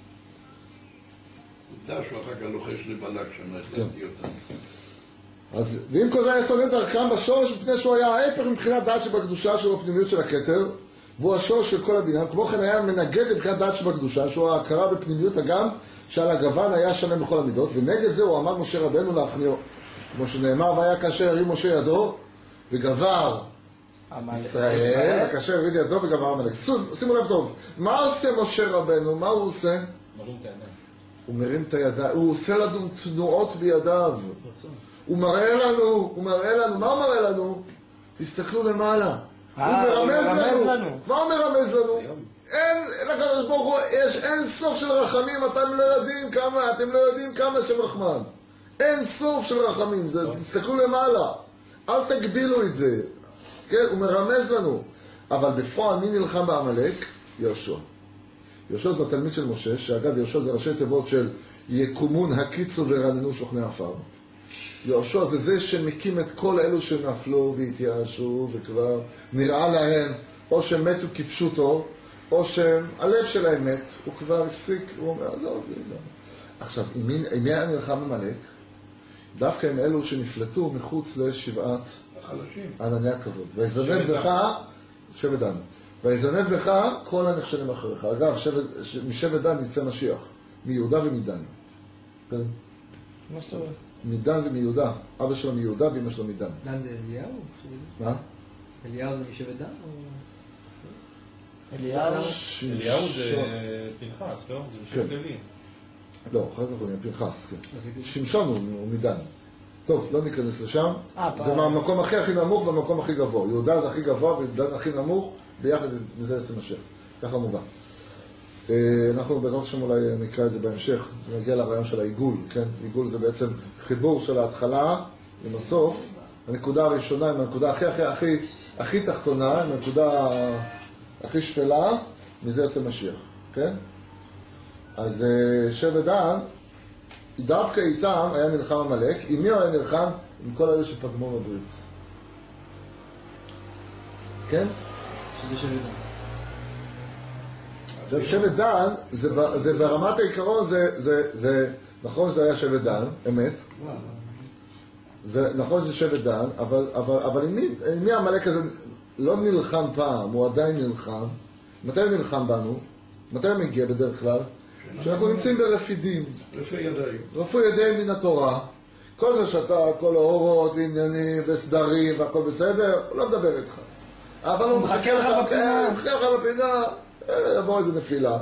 הוא יודע שהוא אחר כך לוחש לבלק שם, החלטתי אותם. אז, ואם כל זה היה שונא דרכם בשורש, מפני שהוא היה ההפך מבחינת דעת שבקדושה שהוא הפנימיות של הכתר, והוא השורש של כל הבניין, כמו כן היה מנגד לבחינת דעת שבקדושה, שהוא ההכרה בפנימיות הגם, שעל הגוון היה שונה בכל המידות, ונגד זה הוא אמר משה רבנו להכניעו. כמו שנאמר, והיה כאשר הרים משה ידו, וגבר ישראל, כאשר הוריד ידו וגבר עמלק. שימו לב טוב, מה עושה משה רבנו? מה הוא עושה? מרים את הידיים. הוא מרים את הידיים, הוא עושה לנו תנועות בידיו. הוא מראה לנו, הוא מראה לנו, מה הוא מראה לנו? תסתכלו למעלה. הוא מרמז לנו. מה הוא מרמז לנו? אין, לקדוש ברוך הוא, יש אין סוף של רחמים, אתם לא יודעים כמה, אתם לא יודעים כמה שם רחמן. אין סוף של רחמים, זה, תסתכלו למעלה. אל תגבילו את זה. כן, הוא מרמז לנו. אבל בפועל מי נלחם בעמלק? יהושע. יהושע זה התלמיד של משה, שאגב יהושע זה ראשי תיבות של יקומון הקיצו ורננו שוכני עפר. יהושע זה זה שמקים את כל אלו שנפלו והתייאשו וכבר נראה להם או שמתו כפשוטו או שהלב שלהם מת, הוא כבר הפסיק, הוא אומר, לא, לא. עכשיו, עם מי, עם מי היה נלחם עמלק? דווקא עם אלו שנפלטו מחוץ לשבעת ענני הכבוד. ויזנב בך, שבט דן. ויזנב בך כל הנחשלים אחריך. אגב, שבט, משבט דן יצא משיח, מיהודה ומדן. כן? מה שאתה אומר? מדן ומיהודה. אבא שלו מיהודה ואמא שלו מדן. דן זה אליהו? מה? אליהו זה משבט דן? אליהו? אליהו זה פנחס, לא? זה משבט לוי. לא, אחר כך הוא נהיה פנחס, כן. שמשון הוא מדן. טוב, לא ניכנס לשם. זה מהמקום הכי הכי נמוך והמקום הכי גבוה. יהודה זה הכי גבוה ודן הכי נמוך, ביחד מזה יוצא משיח. ככה מובן. אנחנו בעזרת השם אולי נקרא את זה בהמשך, נגיע לרעיון של העיגול, כן? עיגול זה בעצם חיבור של ההתחלה עם הסוף. הנקודה הראשונה עם הנקודה הכי הכי הכי הכי תחתונה, עם הנקודה הכי שפלה, מזה יוצא משיח, כן? אז שבט דן, דווקא איתם היה נלחם עמלק. עם מי הוא היה נלחם? עם כל אלה שפגמו בברית. כן? שזה שבט דן. שבט דן, זה, זה ברמת העיקרון, זה, זה, זה, נכון שזה היה שבט דן, אמת. זה, נכון שזה שבט דן, אבל, אבל, אבל עם מי, עם מי עמלק הזה לא נלחם פעם, הוא עדיין נלחם. מתי הוא נלחם בנו? מתי הוא מגיע בדרך כלל? שאנחנו נמצאים ברפידים. רפי ידיים. רפו ידיים מן התורה. כל זה שאתה, כל האורות, עניינים וסדרים והכל בסדר, הוא לא מדבר איתך. אבל הוא מחכה לך בפינה, הוא מחכה לך בפינה, יבוא איזה נפילה.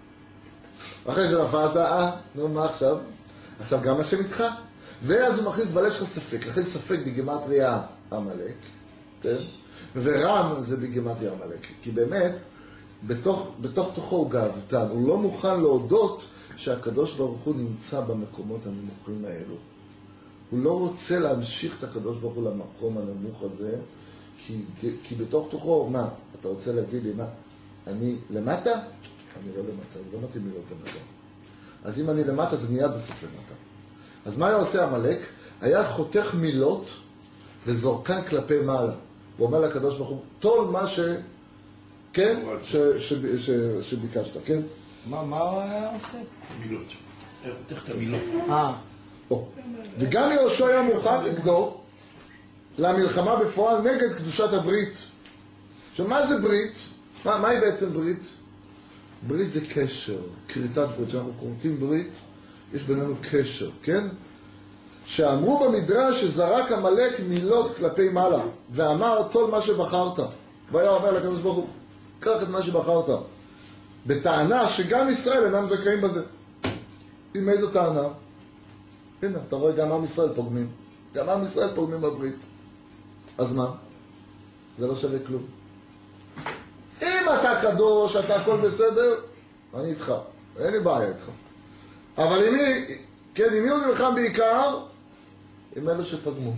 אחרי שנפלת, אה, נו מה עכשיו? עכשיו גם השם איתך. ואז הוא מכניס בלב שלך ספק, לכן ספק בגימטריה עמלק, כן? ורם זה בגימטריה עמלק, כי באמת, בתוך, בתוך תוכו הוא גאוותן, הוא לא מוכן להודות שהקדוש ברוך הוא נמצא במקומות הנמוכים האלו. הוא לא רוצה להמשיך את הקדוש ברוך הוא למקום הנמוך הזה, כי, כי, כי בתוך תוכו, מה? אתה רוצה להגיד לי, מה? אני למטה? אני לא למטה, אני לא מתאים להיות למטה. אז אם אני למטה, זה נהיה בסוף למטה. אז מה היה עושה עמלק? היה חותך מילות וזורקן כלפי מעלה. הוא אומר לקדוש ברוך הוא, טול מה ש... כן? ש... ש... ש... שביקשת, כן? מה, מה הוא היה עושה? מילות. חותך את המילות. אה. וגם יהושע היה מוכן נגדו למלחמה בפועל נגד קדושת הברית. עכשיו, מה זה ברית? מה, מהי בעצם ברית? ברית זה קשר, כריתת ברית. כשאנחנו קוראים ברית, יש בינינו קשר, כן? שאמרו במדרש שזרק עמלק מילות כלפי מעלה, ואמר, טול מה שבחרת. והיה אומר לקדוש ברוך הוא, קח את מה שבחרת. בטענה שגם ישראל אינם זכאים בזה. עם איזו טענה? הנה, אתה רואה, גם עם ישראל פוגמים. גם עם ישראל פוגמים בברית. אז מה? זה לא שווה כלום. אם אתה קדוש, אתה הכל בסדר, אני איתך. אין לי בעיה איתך. אבל עם מי, כן, עם מי הוא נלחם בעיקר? עם אלו שפגמו.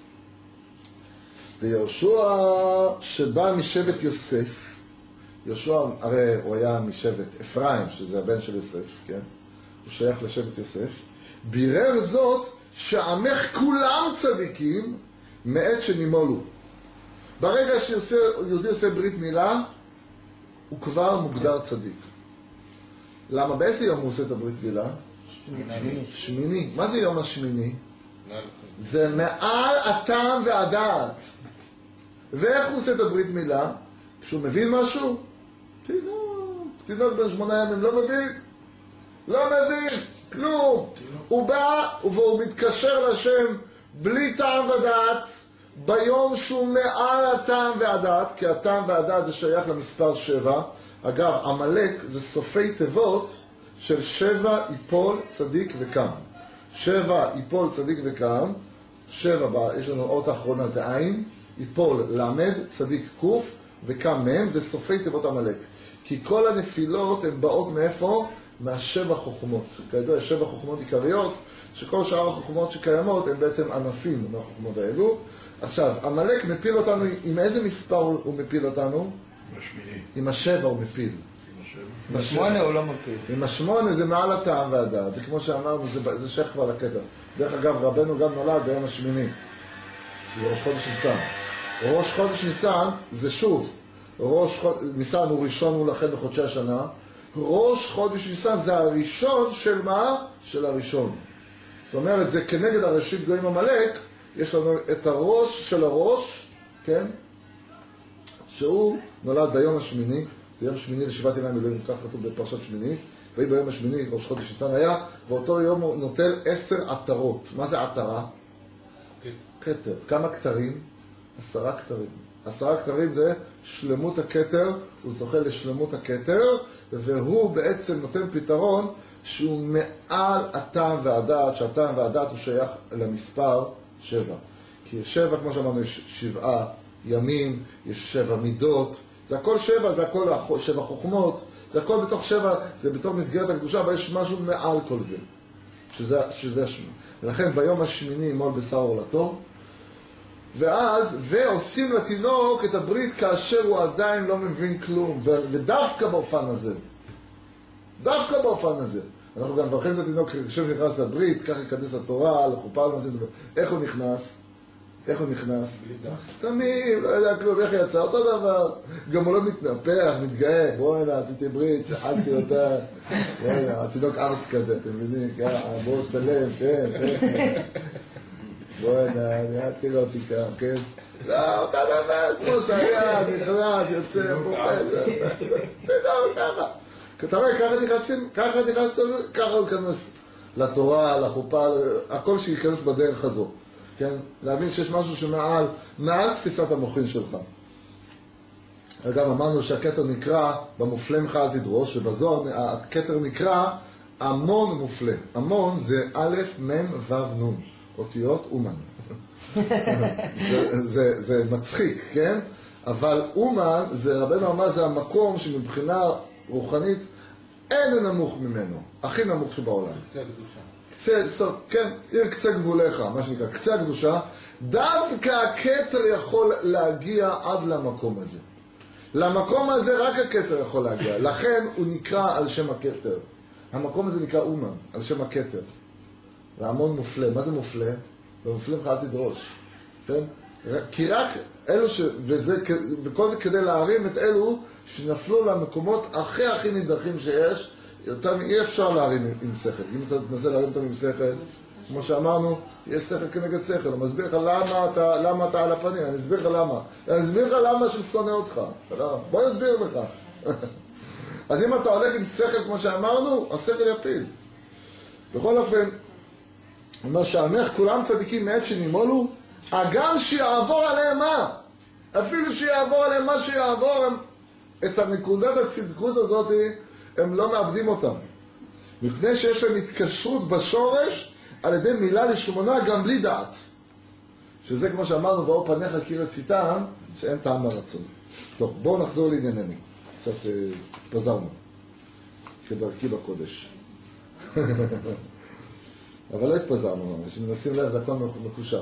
ויהושע שבא משבט יוסף, יהושע, הרי הוא היה משבט אפרים, שזה הבן של יוסף, כן? הוא שייך לשבט יוסף. בירר זאת שעמך כולם צדיקים מעת שנימולו. ברגע שיהודי עושה ברית מילה, הוא כבר מוגדר צדיק. למה? באיזה יום הוא עושה את הברית מילה? שמיני. שמיני. מה זה יום השמיני? זה מעל הטעם והדעת. ואיך הוא עושה את הברית מילה? כשהוא מבין משהו? תינוק, תינוק בן שמונה ימים, לא מבין? לא מבין, כלום. הוא בא והוא מתקשר לשם בלי טעם ודעת, ביום שהוא מעל הטעם והדעת, כי הטעם והדעת זה שייך למספר שבע. אגב, עמלק זה סופי תיבות של שבע יפול צדיק וקם. שבע יפול צדיק וקם, שבע, יש לנו אות האחרונה זה עין, יפול למד, צדיק קוף, וקם מהם, זה סופי תיבות עמלק. כי כל הנפילות הן באות מאיפה? מהשבע חוכמות. כידוע, יש שבע חוכמות עיקריות, שכל שאר החוכמות שקיימות הן בעצם ענפים מהחוכמות האלו. עכשיו, עמלק מפיל אותנו, עם איזה מספר הוא מפיל אותנו? השמיני. עם השבע הוא מפיל. עם השמונה הוא לא מפיל. עם השמונה זה מעל הטעם והדעת, זה כמו שאמרנו, זה, זה שייך כבר לקטע. דרך אגב, רבנו גם נולד ביום השמיני, שזה ראש חודש ניסן. ראש חודש ניסן זה שוב, ראש חודש ניסן הוא ראשון הוא לכן בחודשי השנה, ראש חודש ניסן זה הראשון של מה? של הראשון. זאת אומרת, זה כנגד הראשית גויים עמלק, יש לנו את הראש של הראש, כן? שהוא נולד ביום השמיני, זה יום שמיני לשבעת ימי המילואים, כך כתוב בפרשת שמיני, והיא ביום השמיני, ראש חודש ניסן היה, ואותו יום הוא נוטל עשר עטרות. מה זה עטרה? כתר. כמה כתרים? עשרה כתרים. עשרה כתרים זה שלמות הכתר, הוא זוכה לשלמות הכתר, והוא בעצם נותן פתרון שהוא מעל הטעם והדעת, שהטעם והדעת הוא שייך למספר שבע. כי שבע, כמו שאמרנו, יש שבעה ימים, יש שבע מידות, זה הכל שבע, זה הכל שבע חוכמות, זה הכל בתוך שבע, זה בתוך מסגרת הקדושה, אבל יש משהו מעל כל זה, שזה, שזה השמיני. ולכן ביום השמיני מול בשר עולתו, ואז, ועושים לתינוק את הברית כאשר הוא עדיין לא מבין כלום, ודווקא באופן הזה, דווקא באופן הזה, אנחנו גם מברכים את התינוק כשם נכנס לברית, כך ייכנס לתורה, לחופה, איך הוא נכנס? איך הוא נכנס? תמיד, לא יודע כלום, איך יצא? אותו דבר. גם הוא לא מתנפח, מתגאה. בואו הנה, עשיתי ברית, שחלתי אותה. הנה, התינוק ארץ כזה, אתם מבינים? בואו צלם, כן, כן. בואו הנה, אני תראה אותי כאן, כן? לא, אותה דבר, כמו שהיה, נכנס, יוצא, בוחד. תדעו, ככה. אתה רואה, ככה נכנסים, ככה נכנסים, ככה הוא ייכנס לתורה, לחופה, הכל שייכנס בדרך הזו. כן? להבין שיש משהו שמעל, מעל תפיסת המוחין שלך. אגב, אמרנו שהכתר נקרא, במופלא ממך אל תדרוש, ובזוהר הכתר נקרא המון מופלא. המון זה א', מ', ו', נ', אותיות אומן. זה, זה, זה מצחיק, כן? אבל אומן, זה רבנו אמר, זה המקום שמבחינה רוחנית אין נמוך ממנו, הכי נמוך שבעולם. קצה הקדושה. קצה, כן, עיר קצה גבוליך, מה שנקרא, קצה הקדושה, דווקא הכתר יכול להגיע עד למקום הזה. למקום הזה רק הכתר יכול להגיע, לכן הוא נקרא על שם הכתר. המקום הזה נקרא אומן, על שם הכתר. והמון מופלא, מה זה מופלא? ומופלא לך אל תדרוש, כן? כי רק אלו ש... וזה... וכל זה כדי להרים את אלו שנפלו למקומות הכי הכי נידחים שיש, יותר אי אפשר להרים עם שכל. אם אתה תנסה להרים אותם עם שכל, כמו שאמרנו, יש שכל כנגד שכל. אני מסביר לך למה אתה, למה אתה על הפנים, אני אסביר לך למה. אני אסביר לך למה שהוא שונא אותך. בוא נסביר לך. אז אם אתה הולך עם שכל כמו שאמרנו, השכל יפיל. בכל אופן, אומר שהעמך כולם צדיקים מעת שנימולו, הגם שיעבור עליהם מה? אפילו שיעבור עליהם מה שיעבור, הם, את הנקודת הצדקות הזאת, הם לא מאבדים אותם. מפני שיש להם התקשרות בשורש על ידי מילה לשמונה גם בלי דעת. שזה כמו שאמרנו, ואור פניך כי רציתם, שאין טעם ברצון. טוב, בואו נחזור לענייננו. קצת התפזרנו. כדרכי בקודש. אבל לא התפזרנו, שמנסים לב, זה הכל מקושר.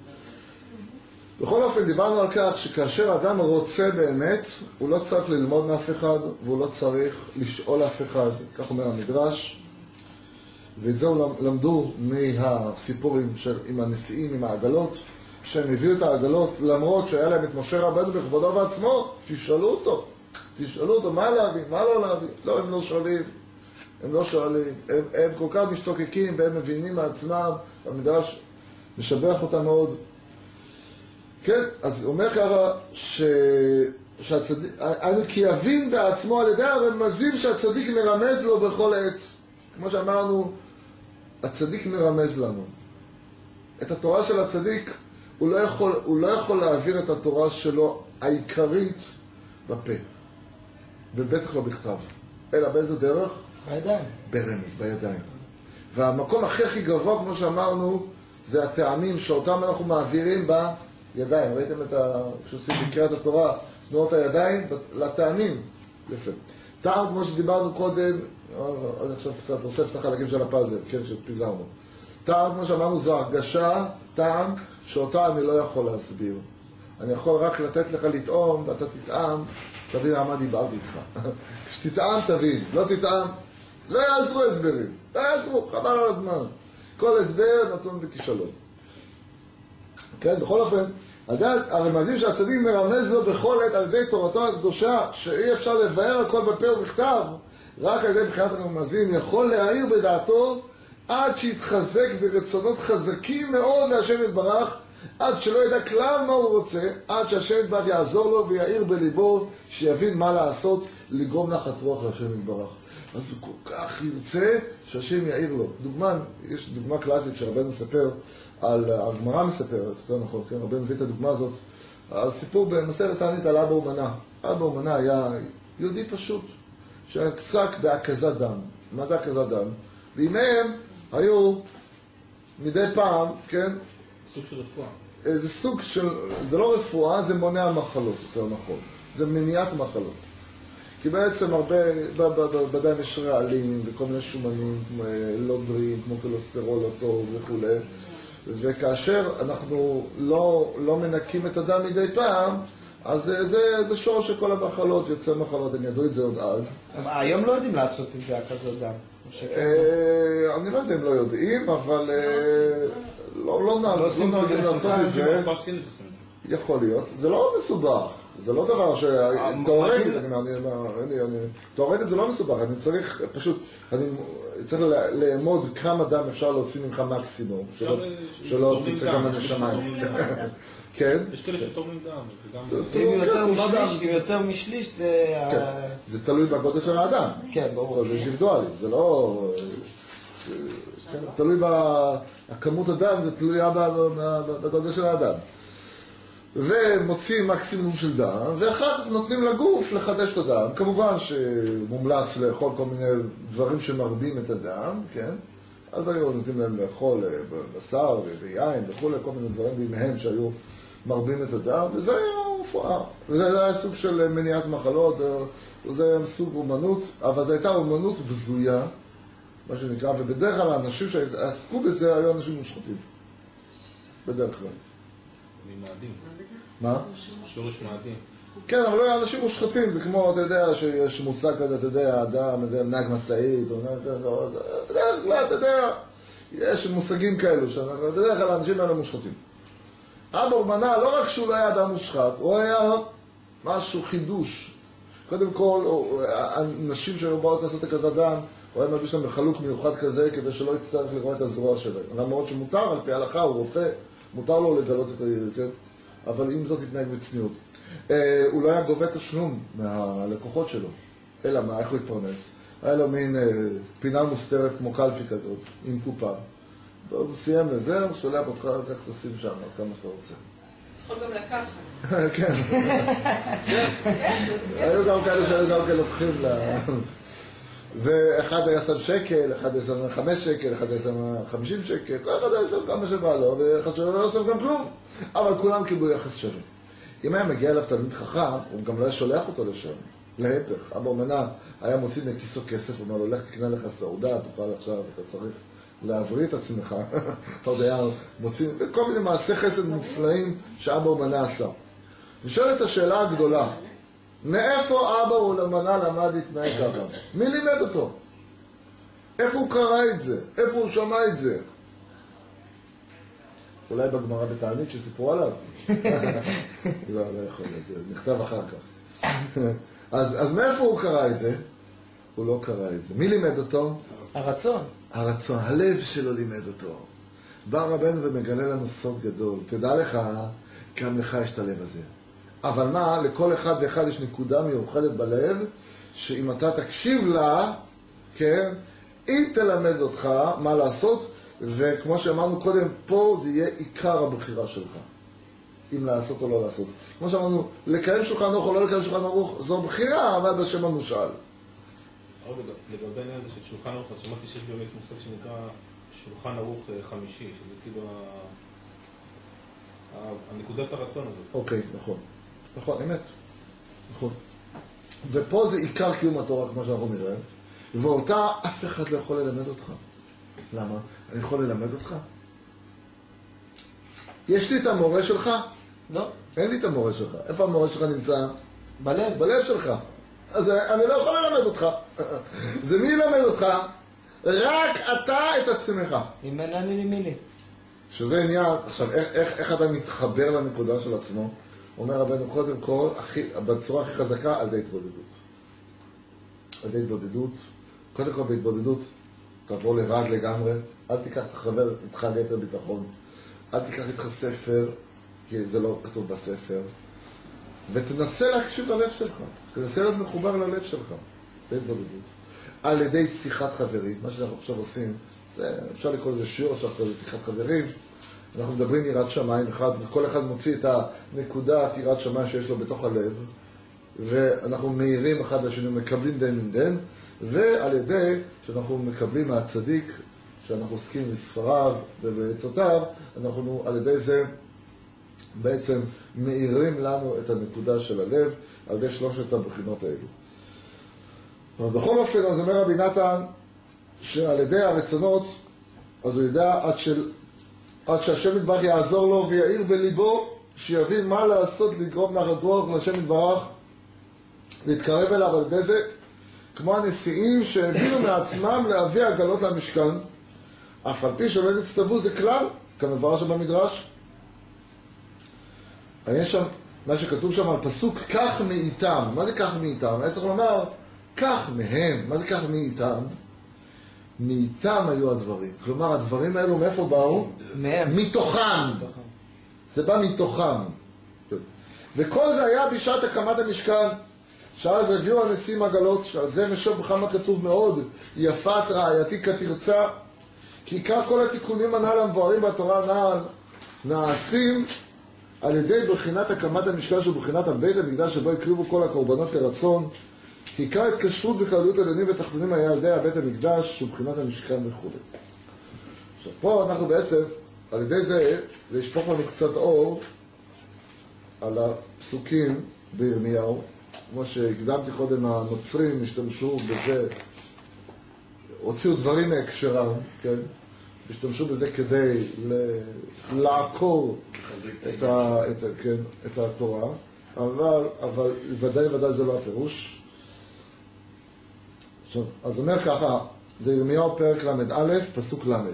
בכל אופן, דיברנו על כך שכאשר אדם רוצה באמת, הוא לא צריך ללמוד מאף אחד, והוא לא צריך לשאול אף אחד, כך אומר המדרש. ואת זה למדו מהסיפורים של, עם הנשיאים, עם העגלות, שהם הביאו את העגלות, למרות שהיה להם את משה רבנו בכבודו בעצמו, תשאלו אותו, תשאלו אותו מה להביא, מה לא להביא. לא, הם לא שואלים, הם לא שואלים, הם, הם כל כך משתוקקים והם מבינים מעצמם, המדרש משבח אותם מאוד. כן, אז הוא אומר ככה, ש... שהצדיק, כי יבין בעצמו על ידי הרמזים שהצדיק מרמז לו בכל עת. כמו שאמרנו, הצדיק מרמז לנו. את התורה של הצדיק הוא לא יכול, הוא לא יכול להעביר את התורה שלו העיקרית בפה, ובטח לא בכתב, אלא באיזה דרך? בידיים. ברמז, בידיים. והמקום הכי הכי גבוה, כמו שאמרנו, זה הטעמים שאותם אנחנו מעבירים בידיים. ראיתם את ה... כשעושים בקריאת התורה, תנועות הידיים לטעמים. יפה. טעם, כמו שדיברנו קודם, אני עכשיו קצת אוסף את החלקים של הפאזל, כן, שפיזרנו. טעם, כמו שאמרנו, זו הרגשה, טעם, שאותה אני לא יכול להסביר. אני יכול רק לתת לך לטעום, ואתה תטעם, תבין על מה דיברתי איתך. כשתטעם, תבין. לא תטעם, לא יעזרו הסברים. לא יעזרו, חבל על הזמן. כל הסבר נתון בכישלון. כן, בכל אופן, הרמזים שהצדיק מרמז לו בכל עת על ידי תורתו הקדושה, שאי אפשר לבאר הכל בפה ובכתב, רק על ידי בחינת הרמזים, יכול להעיר בדעתו עד שיתחזק ברצונות חזקים מאוד להשם יתברך, עד שלא ידע כלל מה הוא רוצה, עד שהשם יתברך יעזור לו ויעיר בליבו, שיבין מה לעשות, לגרום נחת רוח להשם יתברך. אז הוא כל כך ירצה שהשם יעיר לו. דוגמה, יש דוגמה קלאסית שרבנו מספר, על הגמרא מספרת, יותר נכון, כן, רבנו מביא את הדוגמה הזאת, על סיפור במסכת תענית על אבא אומנה. אבא אומנה היה יהודי פשוט, שעסק בהקזת דם. מה זה הקזת דם? וימיהם היו מדי פעם, כן? סוג של רפואה. זה סוג של, זה לא רפואה, זה מונע מחלות, יותר נכון. זה מניעת מחלות. כי בעצם הרבה, בדם יש רעלים וכל מיני שומנים, לא בריאים, כמו קולסטרול לא טוב וכו'. וכאשר אנחנו לא, לא מנקים את הדם מדי פעם, אז זה, זה, זה שור של כל המחלות, יוצא מחלות, הם ידעו את זה עוד אז. היום לא יודעים לעשות את זה, הכזאת דם. אני לא יודע אם לא יודעים, אבל לא עושים לעשות את זה. יכול להיות. זה לא מסובך. זה לא דבר ש... תאורטית, תאורטית זה לא מסובך. אני צריך פשוט, אני צריך לאמוד כמה דם אפשר להוציא ממך מקסימום, שלא תצא גם הנשמיים. כן? יש כאלה שתורמים דם. אם יותר משליש זה... זה תלוי בגודל של האדם. כן, ברור. זה אינדיבידואלי, זה לא... תלוי בכמות הדם, זה תלוי בגודל של האדם. ומוצאים מקסימום של דם, ואחר כך נותנים לגוף לחדש את הדם. כמובן שמומלץ לאכול כל מיני דברים שמרבים את הדם, כן? אז היו נותנים להם לאכול בשר ויין וכו', כל מיני דברים בימיהם שהיו מרבים את הדם, וזה היה רפואה. וזה היה סוג של מניעת מחלות, זה היה סוג אומנות, אבל זו הייתה אומנות בזויה, מה שנקרא, ובדרך כלל האנשים שעסקו בזה היו אנשים מושחתים. בדרך כלל. ממאדים. מה? שורש מאדים. כן, אבל לא היה אנשים מושחתים, זה כמו, אתה יודע, שיש מושג כזה, אתה יודע, אדם, נהג משאית, בדרך כלל, אתה יודע, יש מושגים כאלו, שבדרך כלל האנשים האלה מושחתים. אבא אומנה, לא רק שהוא לא היה אדם מושחת, הוא היה משהו חידוש. קודם כל, הנשים שהיו באות לעשות את כזה דם, הוא היה מלביש להם בחלוק מיוחד כזה, כדי שלא יצטרך לראות את הזרוע שלהם. למרות שמותר, על פי ההלכה, הוא רופא, מותר לו לגלות את העיר, כן? אבל אם זאת התנהג בצניעות. אה, הוא לא היה גובה תשלום מהלקוחות שלו. אלא מה, איך הוא התפרנס? היה לו מין אה, פינה מוסתרת כמו קלפי כזאת, עם קופה. הוא סיים לזה, הוא שולח אותך, כך תשים שם, כמה שאתה רוצה. יכול גם לקחת. כן. היו גם כאלה שהיו גם כאלה לוקחים ל... ואחד היה שם שקל, אחד היה שם חמש שקל, אחד היה שם חמישים שקל, כל אחד היה שם כמה שבא לו, ואחד שלא לא שם גם כלום. אבל כולם קיבלו יחס שווה. אם היה מגיע אליו תלמיד חכם, הוא גם לא היה שולח אותו לשם. להפך, אבא אומנה היה מוציא מכיסו כסף, הוא אומר לו, לך תקנה לך סעודה, תוכל עכשיו, אתה צריך להבריא את עצמך. עוד היה מוציא, וכל מיני מעשי חסד מופלאים שאבא אומנה עשה. נשאלת השאלה הגדולה, מאיפה אבא אומנה למד להתנהג ככה? מי לימד אותו? איפה הוא קרא את זה? איפה הוא שמע את זה? אולי בגמרא בתענית שסיפרו עליו? לא, לא יכול להיות, זה נכתב אחר כך. אז, אז מאיפה הוא קרא את זה? הוא לא קרא את זה. מי לימד אותו? הרצון. הרצון, הלב שלו לימד אותו. בא רבנו ומגלה לנו סוד גדול. תדע לך, גם לך יש את הלב הזה. אבל מה, לכל אחד ואחד יש נקודה מיוחדת בלב, שאם אתה תקשיב לה, כן, היא תלמד אותך מה לעשות, וכמו שאמרנו קודם, פה זה יהיה עיקר הבחירה שלך. אם לעשות או לא לעשות. כמו שאמרנו, לקיים שולחן ערוך או לא לקיים שולחן ערוך, זו בחירה, אבל בשם המושל. לגבי העניין הזה של שולחן ערוך, אז שמעתי שיש באמת מושג שנקרא שולחן ערוך חמישי, שזה כאילו הנקודת הרצון הזאת. אוקיי, נכון. נכון, אמת. נכון. ופה זה עיקר קיום התורה, כמו שאנחנו נראה, ואותה אף אחד לא יכול ללמד אותך. למה? אני יכול ללמד אותך? יש לי את המורה שלך? לא. אין לי את המורה שלך. איפה המורה שלך נמצא? בלב. בלב שלך. אז אני לא יכול ללמד אותך. זה מי ילמד אותך? רק אתה את עצמך. אם אין אני לי מי לי. שזה עניין, עכשיו, איך, איך, איך אתה מתחבר לנקודה של עצמו? אומר רבנו, קודם כל, הכי, בצורה הכי חזקה, על די התבודדות. על די התבודדות. קודם כל, בהתבודדות, תבוא לבד לגמרי. אל תיקח את החבר איתך ליתר ביטחון. אל תיקח איתך ספר, כי זה לא כתוב בספר. ותנסה להקשיב ללב שלך. תנסה להיות מחובר ללב שלך. די התבודדות. על ידי שיחת חברים. מה שאנחנו עכשיו עושים, זה, אפשר לקרוא לזה שיעור, אפשר לקרוא לזה שיחת חברים. אנחנו מדברים יראת שמיים, אחד, וכל אחד מוציא את הנקודה, יראת שמיים שיש לו בתוך הלב, ואנחנו מהירים אחד לשני, מקבלים דן מן דן, ועל ידי שאנחנו מקבלים מהצדיק, שאנחנו עוסקים בספריו ובעצותיו, אנחנו על ידי זה בעצם מהירים לנו את הנקודה של הלב, על ידי שלושת הבחינות האלו. אבל בכל אופן, אז אומר רבי נתן, שעל ידי הרצונות, אז הוא ידע עד של... עד שהשם יתברך יעזור לו ויעיר בליבו, שיבין מה לעשות לגרום נחת רוח לשם יתברך, להתקרב אליו על ידי זה, כמו הנשיאים שהביאו מעצמם להביא עגלות למשכן, אף על פי שלא נצטוו זה כלל, כמבואר שם במדרש. יש שם, מה שכתוב שם על פסוק, כך מאיתם. מה זה כך מאיתם? היה צריך לומר, כך מהם. מה זה כך מאיתם? מאיתם היו הדברים. כלומר, הדברים האלו מאיפה באו? מהם. מתוכם. זה בא מתוכם. וכל זה היה בשעת הקמת המשכן, שאז הביאו הנשיאים עגלות, שעל זה משוב בכמה כתוב מאוד, יפת רעייתי כתרצה, כי עיקר כל התיקונים הנ"ל המבוארים בתורה הנ"ל נעשים על ידי בחינת הקמת המשכן שהוא בחינת הבית המקדש שבו הקריבו כל הקורבנות לרצון, כי עיקר התקשרות בכללות עליונים ותחתונים היה על ידי הבית המקדש שהוא בחינת המשכן וכו'. עכשיו פה אנחנו בעצם על ידי זה, זה ישפוך לנו קצת אור על הפסוקים בירמיהו, כמו שהקדמתי קודם, הנוצרים השתמשו בזה, הוציאו דברים מהקשרם, כן? השתמשו בזה כדי לעקור את, ה, את, ה, כן, את התורה, אבל, אבל ודאי ודאי זה לא הפירוש. עכשיו, אז אומר ככה, זה ירמיהו פרק למד א', פסוק למד.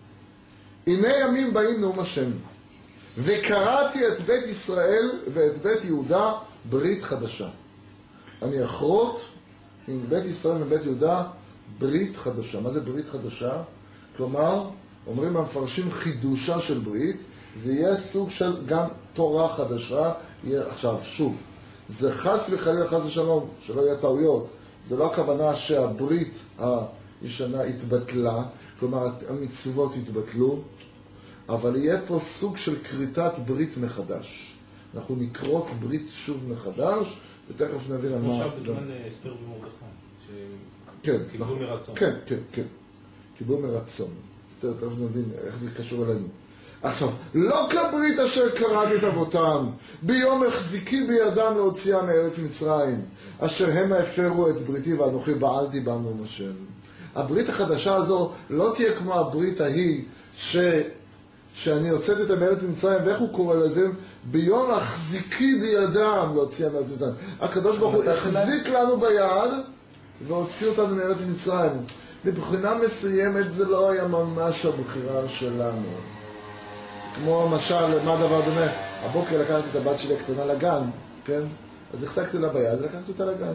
הנה ימים באים נאום השם, וקראתי את בית ישראל ואת בית יהודה ברית חדשה. אני אחרות עם בית ישראל ובית יהודה ברית חדשה. מה זה ברית חדשה? כלומר, אומרים המפרשים חידושה של ברית, זה יהיה סוג של גם תורה חדשה. יהיה, עכשיו, שוב, זה חס וחלילה חס ושלום, שלא יהיה טעויות. זה לא הכוונה שהברית הישנה התבטלה, כלומר המצוות התבטלו, אבל יהיה פה סוג של כריתת ברית מחדש. אנחנו נקרות ברית שוב מחדש, ותכף נבין על מה... עכשיו בזמן אסתר ומרדכי, שקיבלו מרצון. כן, כן, כן. קיבלו מרצון. תכף נבין איך זה קשור אלינו. עכשיו, לא כברית אשר קראתי את אבותם, ביום החזיקי בידם להוציאה מארץ מצרים, אשר הם הפרו את בריתי ואנוכי בעלתי בם נאום השם. הברית החדשה הזו לא תהיה כמו הברית ההיא ש... שאני הוצאתי אותם מארץ מצרים, ואיך הוא קורא לזה? ביום החזיקי בידם להוציאה מארץ מצרים. הקדוש ברוך הוא החזיק לנו ביד והוציא אותנו מארץ מצרים. מבחינה מסוימת זה לא היה ממש הבחירה שלנו. כמו למשל, מה דבר דומה? הבוקר לקחתי את הבת שלי הקטנה לגן, כן? אז החזקתי לה ביד ולקחתי אותה לגן.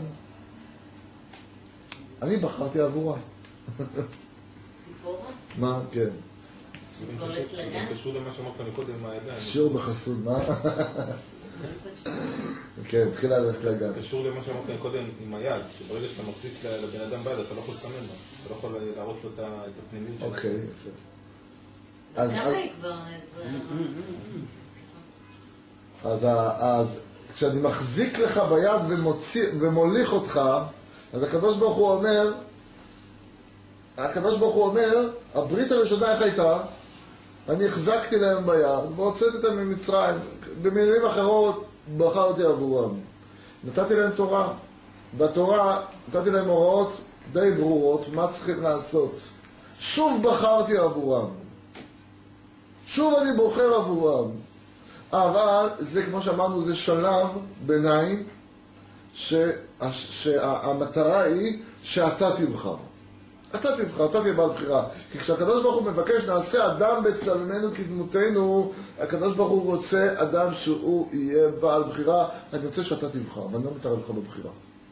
אני בחרתי עבורה. מה? כן. זה קשור למה שאמרת מקודם עם הידיים. שיעור בחסות, מה? כן, התחילה ללכת לגן. קשור למה שאמרת מקודם עם היד, שברגע שאתה מחזיק לבן אדם ביד, אתה לא יכול לסמן לו. אתה לא יכול להראות לו את הפנימיות שלו. אוקיי, יפה. כמה היא כבר... אז, אז כשאני מחזיק לך ביד ומוציא, ומוליך אותך, אז הקדוש ברוך הוא אומר, הקדוש ברוך הוא אומר, הברית הראשונה איך הייתה? אני החזקתי להם ביד והוצאתי אותם ממצרים. במילים אחרות, בחרתי עבורם. נתתי להם תורה. בתורה נתתי להם הוראות די ברורות מה צריכים לעשות. שוב בחרתי עבורם. שוב אני בוחר עבורם. אבל זה, כמו שאמרנו, זה שלב ביניים שה, שהמטרה היא שאתה תבחר. אתה תבחר, אתה תהיה בעל בחירה. כי כשהקדוש ברוך הוא מבקש, נעשה אדם בצלמנו כדמותנו, הקדוש ברוך הוא רוצה אדם שהוא יהיה בעל בחירה. אני רוצה שאתה תבחר, ואני לא מתערב לך בבחירה.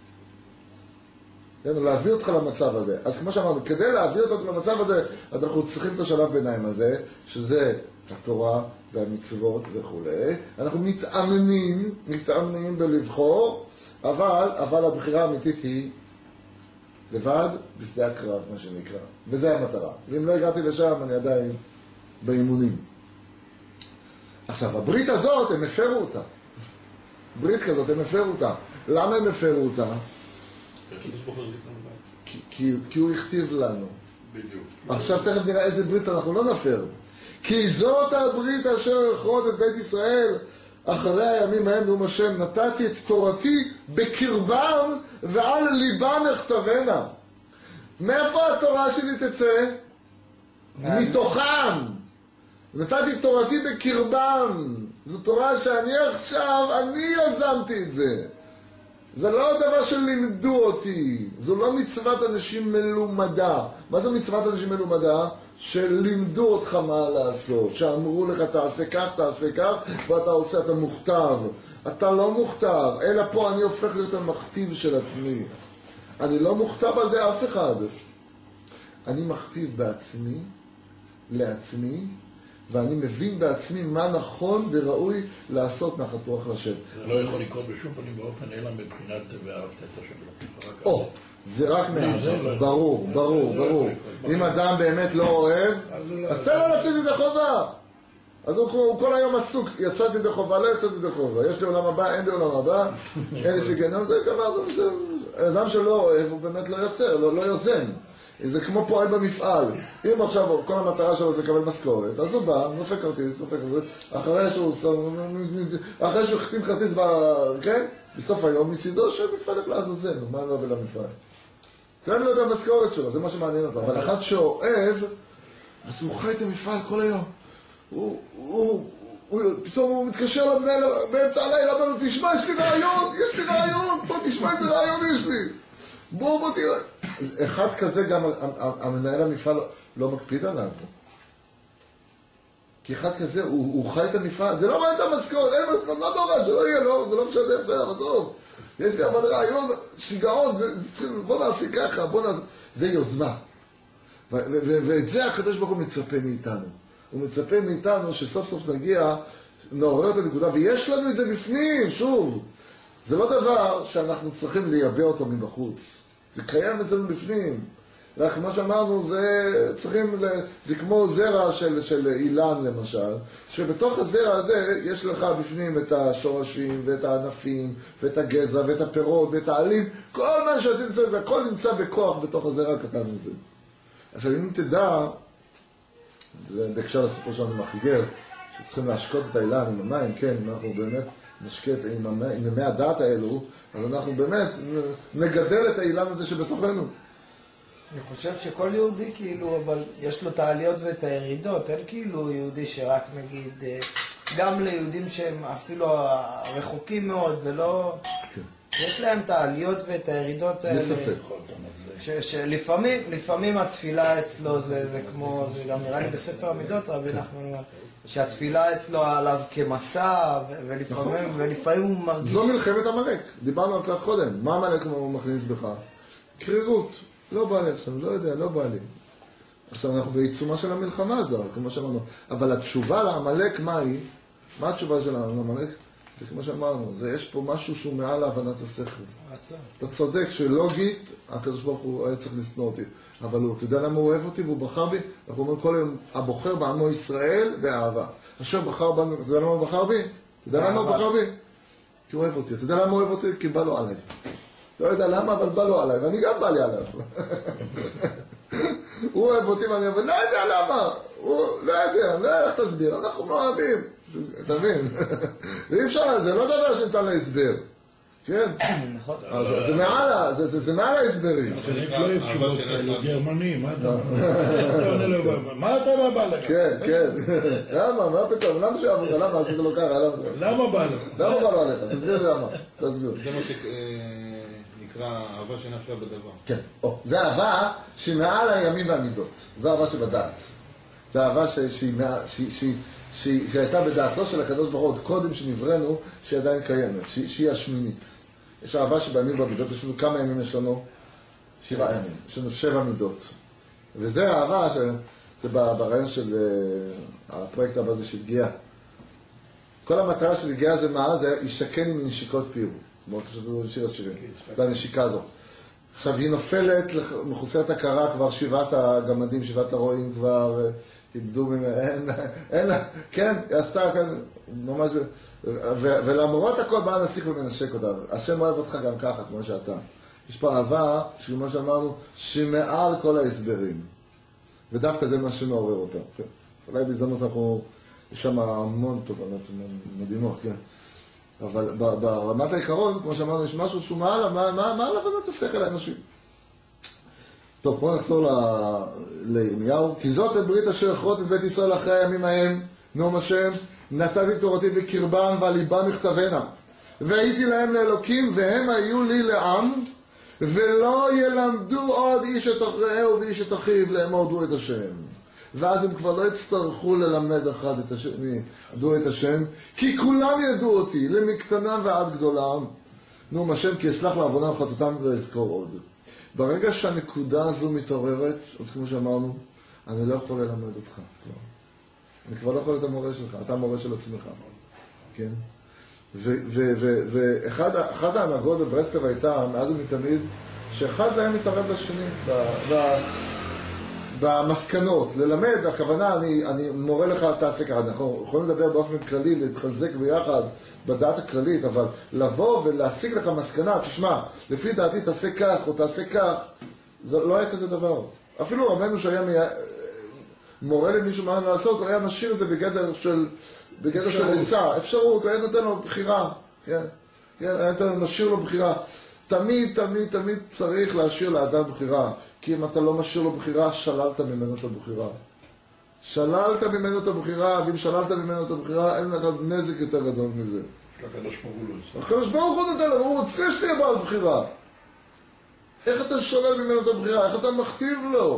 להביא אותך למצב הזה. אז כמו שאמרנו, כדי להביא אותך למצב הזה, אנחנו צריכים את השלב ביניים הזה, שזה התורה והמצוות וכו'. אנחנו מתאמנים, מתאמנים בלבחור, אבל, אבל הבחירה האמיתית היא לבד בשדה הקרב, מה שנקרא. וזה המטרה. ואם לא הגעתי לשם, אני עדיין באימונים. עכשיו, הברית הזאת, הם הפרו אותה. ברית כזאת, הם הפרו אותה. למה הם הפרו אותה? כי, כי, כי הוא הכתיב לנו. בדיוק. עכשיו תכף נראה איזה ברית אנחנו לא נפר. כי זאת הברית אשר אכרות את בית ישראל אחרי הימים ההם נאום השם, נתתי את תורתי בקרבם ועל ליבם אכתבנה. מאיפה התורה שלי תצא? מתוכם. נתתי את תורתי בקרבם. זו תורה שאני עכשיו, אני יזמתי את זה. זה לא דבר שלימדו אותי. זו לא מצוות אנשים מלומדה. מה זו מצוות אנשים מלומדה? שלימדו אותך מה לעשות, שאמרו לך תעשה כך, תעשה כך, ואתה עושה, אתה מוכתב. אתה לא מוכתב, אלא פה אני הופך להיות המכתיב של עצמי. אני לא מוכתב על ידי אף אחד. אני מכתיב בעצמי, לעצמי, ואני מבין בעצמי מה נכון וראוי לעשות נחת רוח לשם. זה לא יכול לקרות בשום פנים באופן, אלא מבחינת ואהבת את השם. או, זה רק מעבר, ברור, ברור, ברור. אם אדם באמת לא אוהב, אז תן לו לצאת ידי חובה. אז הוא כל היום עסוק, יצאתי ידי חובה, לא יצאתי ידי חובה. יש לי עולם הבא, אין לי עולם הבא, אין לי שגנון, זה כמה, אדם שלא אוהב, הוא באמת לא יוצר, לא יוזם. זה כמו פועל במפעל. אם עכשיו כל המטרה שלו זה לקבל משכורת, אז הוא בא, נופק כרטיס, נופק כרטיס, אחרי שהוא אחרי שהוא החתים כרטיס, כן? בסוף היום מצידו שמפעל איך לעזאזל, מה לא עובר למפעל? תן לו את המשכורת שלו, זה מה שמעניין אותו. אבל אחד שאוהב, אז הוא חי את המפעל כל היום. פתאום הוא מתקשר למנהל באמצע הלילה, אומר לו, תשמע, יש לי רעיון, יש לי רעיון, בוא תשמע איזה רעיון יש לי. בוא בוא תראה. אחד כזה גם המנהל המפעל לא מקפיד עליו. כי אחד כזה, הוא, הוא חי את המפעל, זה לא מעניין את המשכורת, אין משכורת, לא נורא, שלא יהיה, לא, זה לא משנה, בסדר, אבל טוב. יש לי אבל רעיון, שיגעון, בוא נעשה ככה, בוא נעשה, זה יוזמה. ואת זה הקדוש ברוך הוא מצפה מאיתנו. הוא מצפה מאיתנו שסוף סוף נגיע, נעורר את הנקודה, ויש לנו את זה בפנים, שוב. זה לא דבר שאנחנו צריכים לייבא אותו מבחוץ. זה קיים אצלנו בפנים. רק כמו שאמרנו, זה צריכים, זה כמו זרע של, של אילן למשל, שבתוך הזרע הזה יש לך בפנים את השורשים ואת הענפים ואת הגזע ואת הפירות ואת העלים, כל מה שאתה נמצא, והכל נמצא בכוח בתוך הזרע הקטן הזה. עכשיו אם תדע, זה בהקשר לסיפור שלנו מהחיגר, שצריכים להשקות את האילן עם המים, כן, אנחנו באמת נשקט עם, המ... עם ימי הדעת האלו, אז אנחנו באמת נגדל את האילן הזה שבתוכנו. אני חושב שכל יהודי כאילו, אבל יש לו את העליות ואת הירידות, אין כאילו יהודי שרק נגיד, גם ליהודים שהם אפילו רחוקים מאוד ולא, כן. יש להם את העליות ואת הירידות האלה. בספק. שלפעמים, לפעמים התפילה אצלו זה, זה כמו, זה גם נראה לי בספר המידות רבי נחמן אומר, שהתפילה אצלו עליו כמסע, ולפעמים, ולפעמים הוא מרגיש... זו מלחמת עמלק, דיברנו על כך קודם, מה עמלק הוא מכניס בך? קרירות, לא בא לי עכשיו, לא יודע, לא בא לי. עכשיו אנחנו בעיצומה של המלחמה הזו, כמו שאמרנו, אבל התשובה לעמלק מה היא? מה התשובה של העמלק? זה כמו שאמרנו, זה יש פה משהו שהוא מעל להבנת השכל. אתה צודק שלוגית, הקדוש ברוך הוא היה צריך לשנוא אותי, אבל הוא, אתה יודע למה הוא אוהב אותי והוא בחר בי? אנחנו אומרים כל היום, הבוחר בעמו ישראל באהבה. אשר בחר בנו, אתה יודע למה הוא בחר בי? אתה יודע למה הוא בחר בי? כי הוא אוהב אותי. אתה יודע למה הוא אוהב אותי? כי בא לו עליי. לא יודע למה, אבל בא לו עליי, ואני גם בא לי עליו. הוא אוהב אותי ואני אוהב, לא יודע למה. הוא לא יודע, לא יודע איך תסביר, אנחנו לא אוהבים. אתה מבין? ואי אפשר, זה לא דבר שניתן להסבר. כן? נכון. זה מעל ההסברים. אני לא אוהב תשובות כאלה, גרמני, מה אתה עונה לו? מה אתה בא לך? כן, כן. למה? מה פתאום? למה שעבוד? למה עשית לו ככה? למה בא לך? למה בא לו עליך? תסביר לי למה. תסביר. זה מה שנקרא אהבה שנפלה בדבר. כן. זה אהבה שהיא מעל הימים והמידות. זה אהבה שבדעת. זה אהבה שהייתה בדעתו של הקדוש ברוך הוא עוד קודם שנבראנו, שהיא עדיין קיימת, שהיא השמינית. יש אהבה שבימים והמידות, יש לנו כמה ימים יש לנו? שבעה ימים. יש לנו שבע מידות. וזה אהבה, זה ברעיון של הפרויקט הבא הזה של גיאה. כל המטרה של גיאה זה מה? זה ישקני מנשיקות פיו. מאוד חשוב שיר השירים. זה הנשיקה הזאת. עכשיו היא נופלת, מחוסרת הכרה, כבר שבעת הגמדים, שבעת הרועים כבר איבדו ממנה, אין, אין, כן, היא עשתה כאן, ממש, ולמרות הכל באה נסיך ומנשק אותה. השם אוהב אותך גם ככה, כמו שאתה. יש פה אהבה, שכמו שאמרנו, שמעל כל ההסברים. ודווקא זה מה שמעורר אותה. כן. אולי בהזדמנות אנחנו, יש שם המון תובנות מדהימות, כן. אבל ברמת העיקרון, כמו שאמרנו, יש משהו שהוא מעל, מעל הבנת השכל האנושי. טוב, בואו נחזור לירמיהו. כי זאת הברית אשר אכרות את בית ישראל אחרי הימים ההם, נאום השם, נתתי תורתי בקרבם ועל ליבם מכתבנה. והייתי להם לאלוקים, והם היו לי לעם, ולא ילמדו עוד איש את אחריהו ואיש את אחיו לאמור דעו את השם. ואז הם כבר לא יצטרכו ללמד אחד את השני, דעו את השם, כי כולם ידעו אותי, למקטנם ועד גדולם. נאום השם, כי אסלח לעוונם וחטאותם ולא אזכור עוד. ברגע שהנקודה הזו מתעוררת, אז כמו שאמרנו, אני לא יכול ללמד אותך. לא. אני כבר לא יכול להיות המורה שלך, אתה המורה של עצמך. כן? ואחד ההנהגות בברסלב הייתה, מאז ומתמיד, שאחד להם מתערב לשני, במסקנות. ללמד, הכוונה, אני, אני מורה לך, תעשה ככה. אנחנו יכולים לדבר באופן כללי, להתחזק ביחד בדעת הכללית, אבל לבוא ולהשיג לך מסקנה, תשמע, לפי דעתי תעשה כך או תעשה כך, זה לא היה כזה דבר. אפילו רבנו שהיה מי... מורה למישהו מה לעשות, הוא היה משאיר את זה בגדר של, בגדר של עצה, אפשרות, הוא היה נותן לו בחירה, כן? כן, היה נותן לו, משאיר לו בחירה. תמיד, תמיד, תמיד צריך להשאיר לאדם בחירה, כי אם אתה לא משאיר לו בחירה, שללת ממנו את הבחירה. שללת ממנו את הבחירה, ואם שללת ממנו את הבחירה, אין לך נזק יותר גדול מזה. הקדוש ברוך הוא לא עושה. הקדוש ברוך הוא נותן לו, הוא רוצה שתהיה בעל בחירה. איך אתה שולל ממנו את הבחירה? איך אתה מכתיב לו?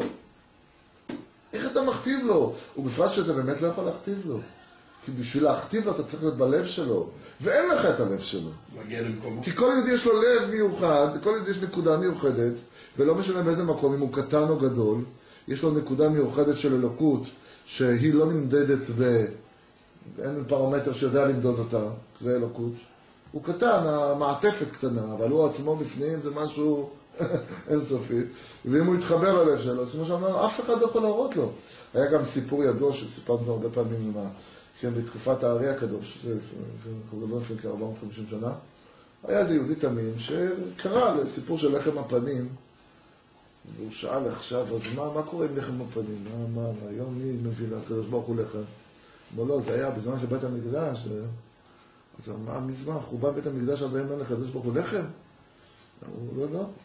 איך אתה מכתיב לו? ובפרט שאתה באמת לא יכול להכתיב לו. כי בשביל להכתיב לו אתה צריך להיות בלב שלו, ואין לך את הלב שלו. כי כל יהודי יש לו לב מיוחד, כל יהודי יש נקודה מיוחדת, ולא משנה באיזה מקום, אם הוא קטן או גדול, יש לו נקודה מיוחדת של אלוקות, שהיא לא נמדדת ב... אין פרמטר שיודע למדוד אותה, זה אלוקות. הוא קטן, המעטפת קטנה, אבל הוא עצמו בפנים זה משהו אינסופי. ואם הוא יתחבר ללב שלו, כמו שאמר, אף אחד לא יכול להראות לו. היה גם סיפור ידוע שסיפרנו הרבה פעמים עם ה... כן, בתקופת הארי הקדוש, אנחנו מדברים לפני כ-ארבע מאות וחמישים שנה, היה איזה יהודי תמים שקרא לסיפור של לחם הפנים, והוא שאל עכשיו, אז מה, מה קורה עם לחם הפנים? מה, מה, היום מי מביא לקדוש ברוך הוא לחם? אמרו לא, זה היה בזמן של בית המקדש, אז מה מזמן? חורבן בית המקדש הבאים אין לקדוש ברוך הוא לחם? אמרו לא, לא.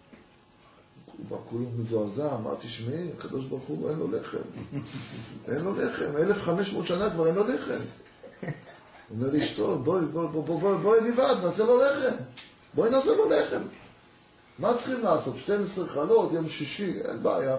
הוא בא כולו מזועזע, אמר, תשמעי, הקדוש ברוך הוא אין לו לחם. אין לו לחם, אלף וחמש מאות שנה כבר אין לו לחם. הוא אומר לי, אשתו, בואי, בואי, בואי, בואי, בואי נבעד, נעשה לו לחם. בואי נעשה לו לחם. מה צריכים לעשות? שתים עשרה חלות, יום שישי, אין בעיה.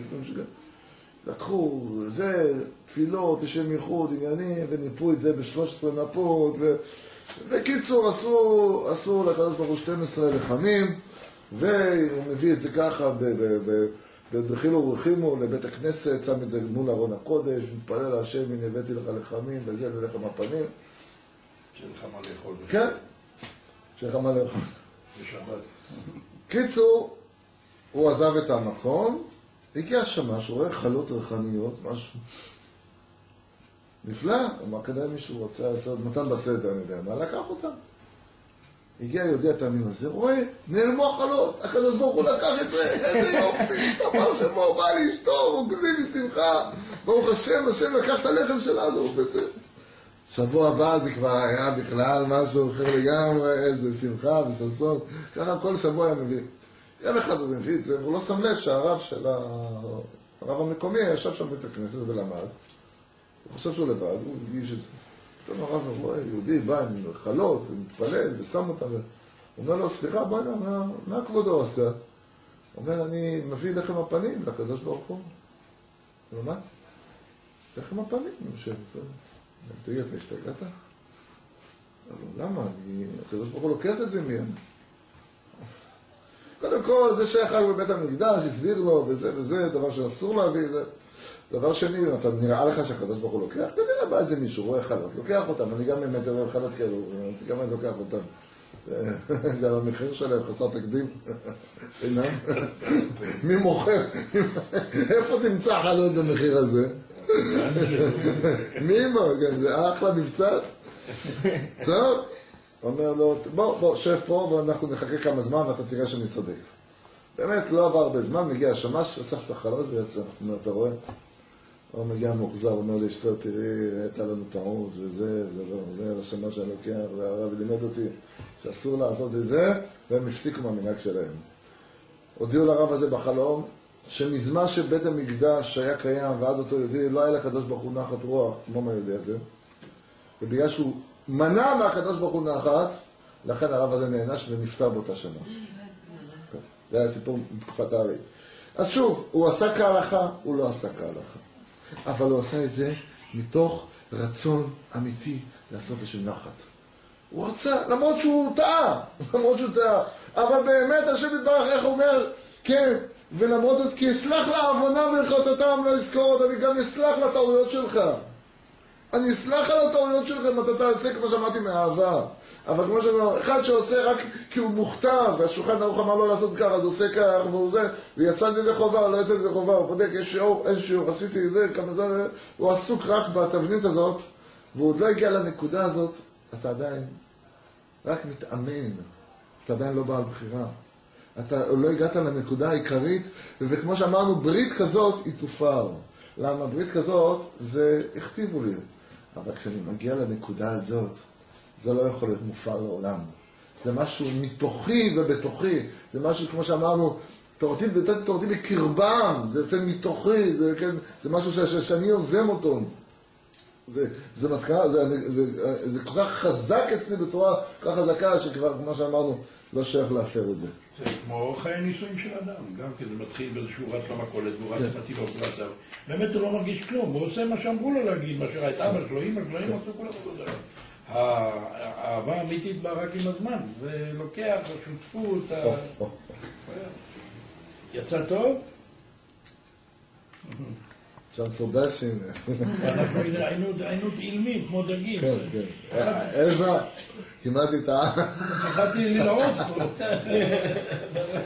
לקחו, זה, תפילות, לשם ייחוד, עניינים, וניפו את זה ב-שלוש עשרה נפות, וקיצור, עשו, עשו לקדוש ברוך הוא שתים עשרה לחמים, והוא מביא את זה ככה בדחילו ורחימו לבית הכנסת, שם את זה מול ארון הקודש, מתפלל להשם, הנה הבאתי לך לחמים וזה ולחם הפנים. שיהיה לך מה לאכול. כן, שיהיה לך מה לאכול. בשבת. קיצור, הוא עזב את המקום, הגיע שמש, הוא רואה חלות ריחניות, משהו. נפלא, אמר כדאי מישהו רוצה לעשות, מתן בסדר, אני יודע מה, לקח אותם. הגיע יהודי התאמין הזה, רואה, נעלמו החלות, הקדוש ברוך הוא לקח את זה, איזה יופי, תאמר שבו, בא לאשתו, רוקדים משמחה, ברוך השם, השם לקח את הלחם שלנו, שבוע הבא זה כבר היה בכלל משהו אחר לגמרי, איזה שמחה וששון, ככה כל שבוע היה מביא. יום אחד הוא מביא את זה, והוא לא שם לב שהרב של הרב המקומי ישב שם בית הכנסת ולמד, הוא חושב שהוא לבד, הוא הגיש את זה. פתאום הרב רואה, יהודי בא עם חלות ומתפלל ושם אותם, הוא אומר לו, סליחה, בוא הנה, מה, מה כבודו עשה? הוא אומר, אני מביא לחם הפנים לקדוש ברוך הוא. הוא אומר, מה? לחם הפנים, אני חושב. תגיד, אתה השתגעת? למה? הקדוש ברוך הוא לוקח את זה מהם. קודם כל, זה שייך רק בבית המקדש, הסביר לו, וזה וזה, דבר שאסור להביא, זה. דבר שני, אתה נראה לך שהקדוש ברוך הוא לוקח? כנראה בא איזה מישהו, רואה חלות, לוקח אותם, אני גם באמת רואה חלות כאלו, גם אני לוקח אותם. גם המחיר שלהם חסר תקדים. אינם? מי מוכר? איפה תמצא חלות במחיר הזה? מי מו? זה אחלה מבצע? טוב? אומר לו, בוא, בוא, שב פה ואנחנו נחכה כמה זמן ואתה תראה שאני צודק. באמת, לא עבר הרבה זמן, מגיע השמש, אסף את החלות ויצא. אומר, אתה רואה? הוא מגיע מוחזר, אומר לי, אשתו, תראי, הייתה לנו טעות וזה, זה לא, זה השמש שאני לוקח, והרב לימד אותי שאסור לעשות את זה, והם הפסיקו מהמנהג שלהם. הודיעו לרב הזה בחלום, שמזמן שבית המקדש היה קיים ועד אותו יהודי, לא היה לקדוש ברוך הוא נחת רוח, כמו מה יודע זה, ובגלל שהוא מנע מהקדוש ברוך הוא נחת, לכן הרב הזה נענש ונפטר באותה שנה. זה היה סיפור בתקופת הארי. אז שוב, הוא עשה כהלכה, הוא לא עשה כהלכה. אבל הוא עשה את זה מתוך רצון אמיתי לעשות בשביל נחת. הוא רצה, למרות שהוא טעה, למרות שהוא טעה. אבל באמת השם יתברך, איך הוא אומר, כן, ולמרות זאת, כי אסלח לעוונם ולחטאתם לא יזכור, אני גם אסלח לטעויות שלך. אני אסלח על הטעויות שלך אם אתה תעשה כמו שאמרתי מאהבה. אבל כמו שאומר, אחד שעושה רק כי הוא מוכתב, והשולחן ערוך אמר לו לעשות ככה, אז הוא עושה כך, והוא זה, ויצא לי לחובה, לא יצא לי לחובה, הוא בודק, יש שיעור, איזה שיעור, עשיתי זה, כמה זה, הוא עסוק רק בתבנית הזאת, והוא עוד לא הגיע לנקודה הזאת, אתה עדיין רק מתאמן, אתה עדיין לא בעל בחירה. אתה לא הגעת לנקודה העיקרית, וכמו שאמרנו, ברית כזאת היא תופר. למה? ברית כזאת, זה הכתיבו לי. אבל כשאני מגיע לנקודה הזאת, זה לא יכול להיות מופר לעולם. זה משהו מתוכי ובתוכי. זה משהו, כמו שאמרנו, תורתי, תורתי בקרבם, זה יוצא מתוכי, זה, כן, זה משהו ש, ש, שאני יוזם אותו. זה, זה, מצקה, זה, זה, זה, זה כל כך חזק אצלי בצורה כל כך חזקה, שכבר, כמו שאמרנו, לא שייך להפר את זה. זה כמו חיי נישואים של אדם, גם כי זה מתחיל באיזשהו רץ למכולת, והוא רץ מטיב אופלציה. באמת הוא לא מרגיש כלום, הוא עושה מה שאמרו לו להגיד, מה שראה את אבא שלו, אמא שלו, אמא שלו, כולם עבודה. האהבה האמיתית באה רק עם הזמן, זה לוקח, השותפות, יצא טוב? שם סודשים. אנחנו היינו אילמים, כמו דגים. כן, כן. איזה, כמעט איתה. פחדתי ללעוס פה.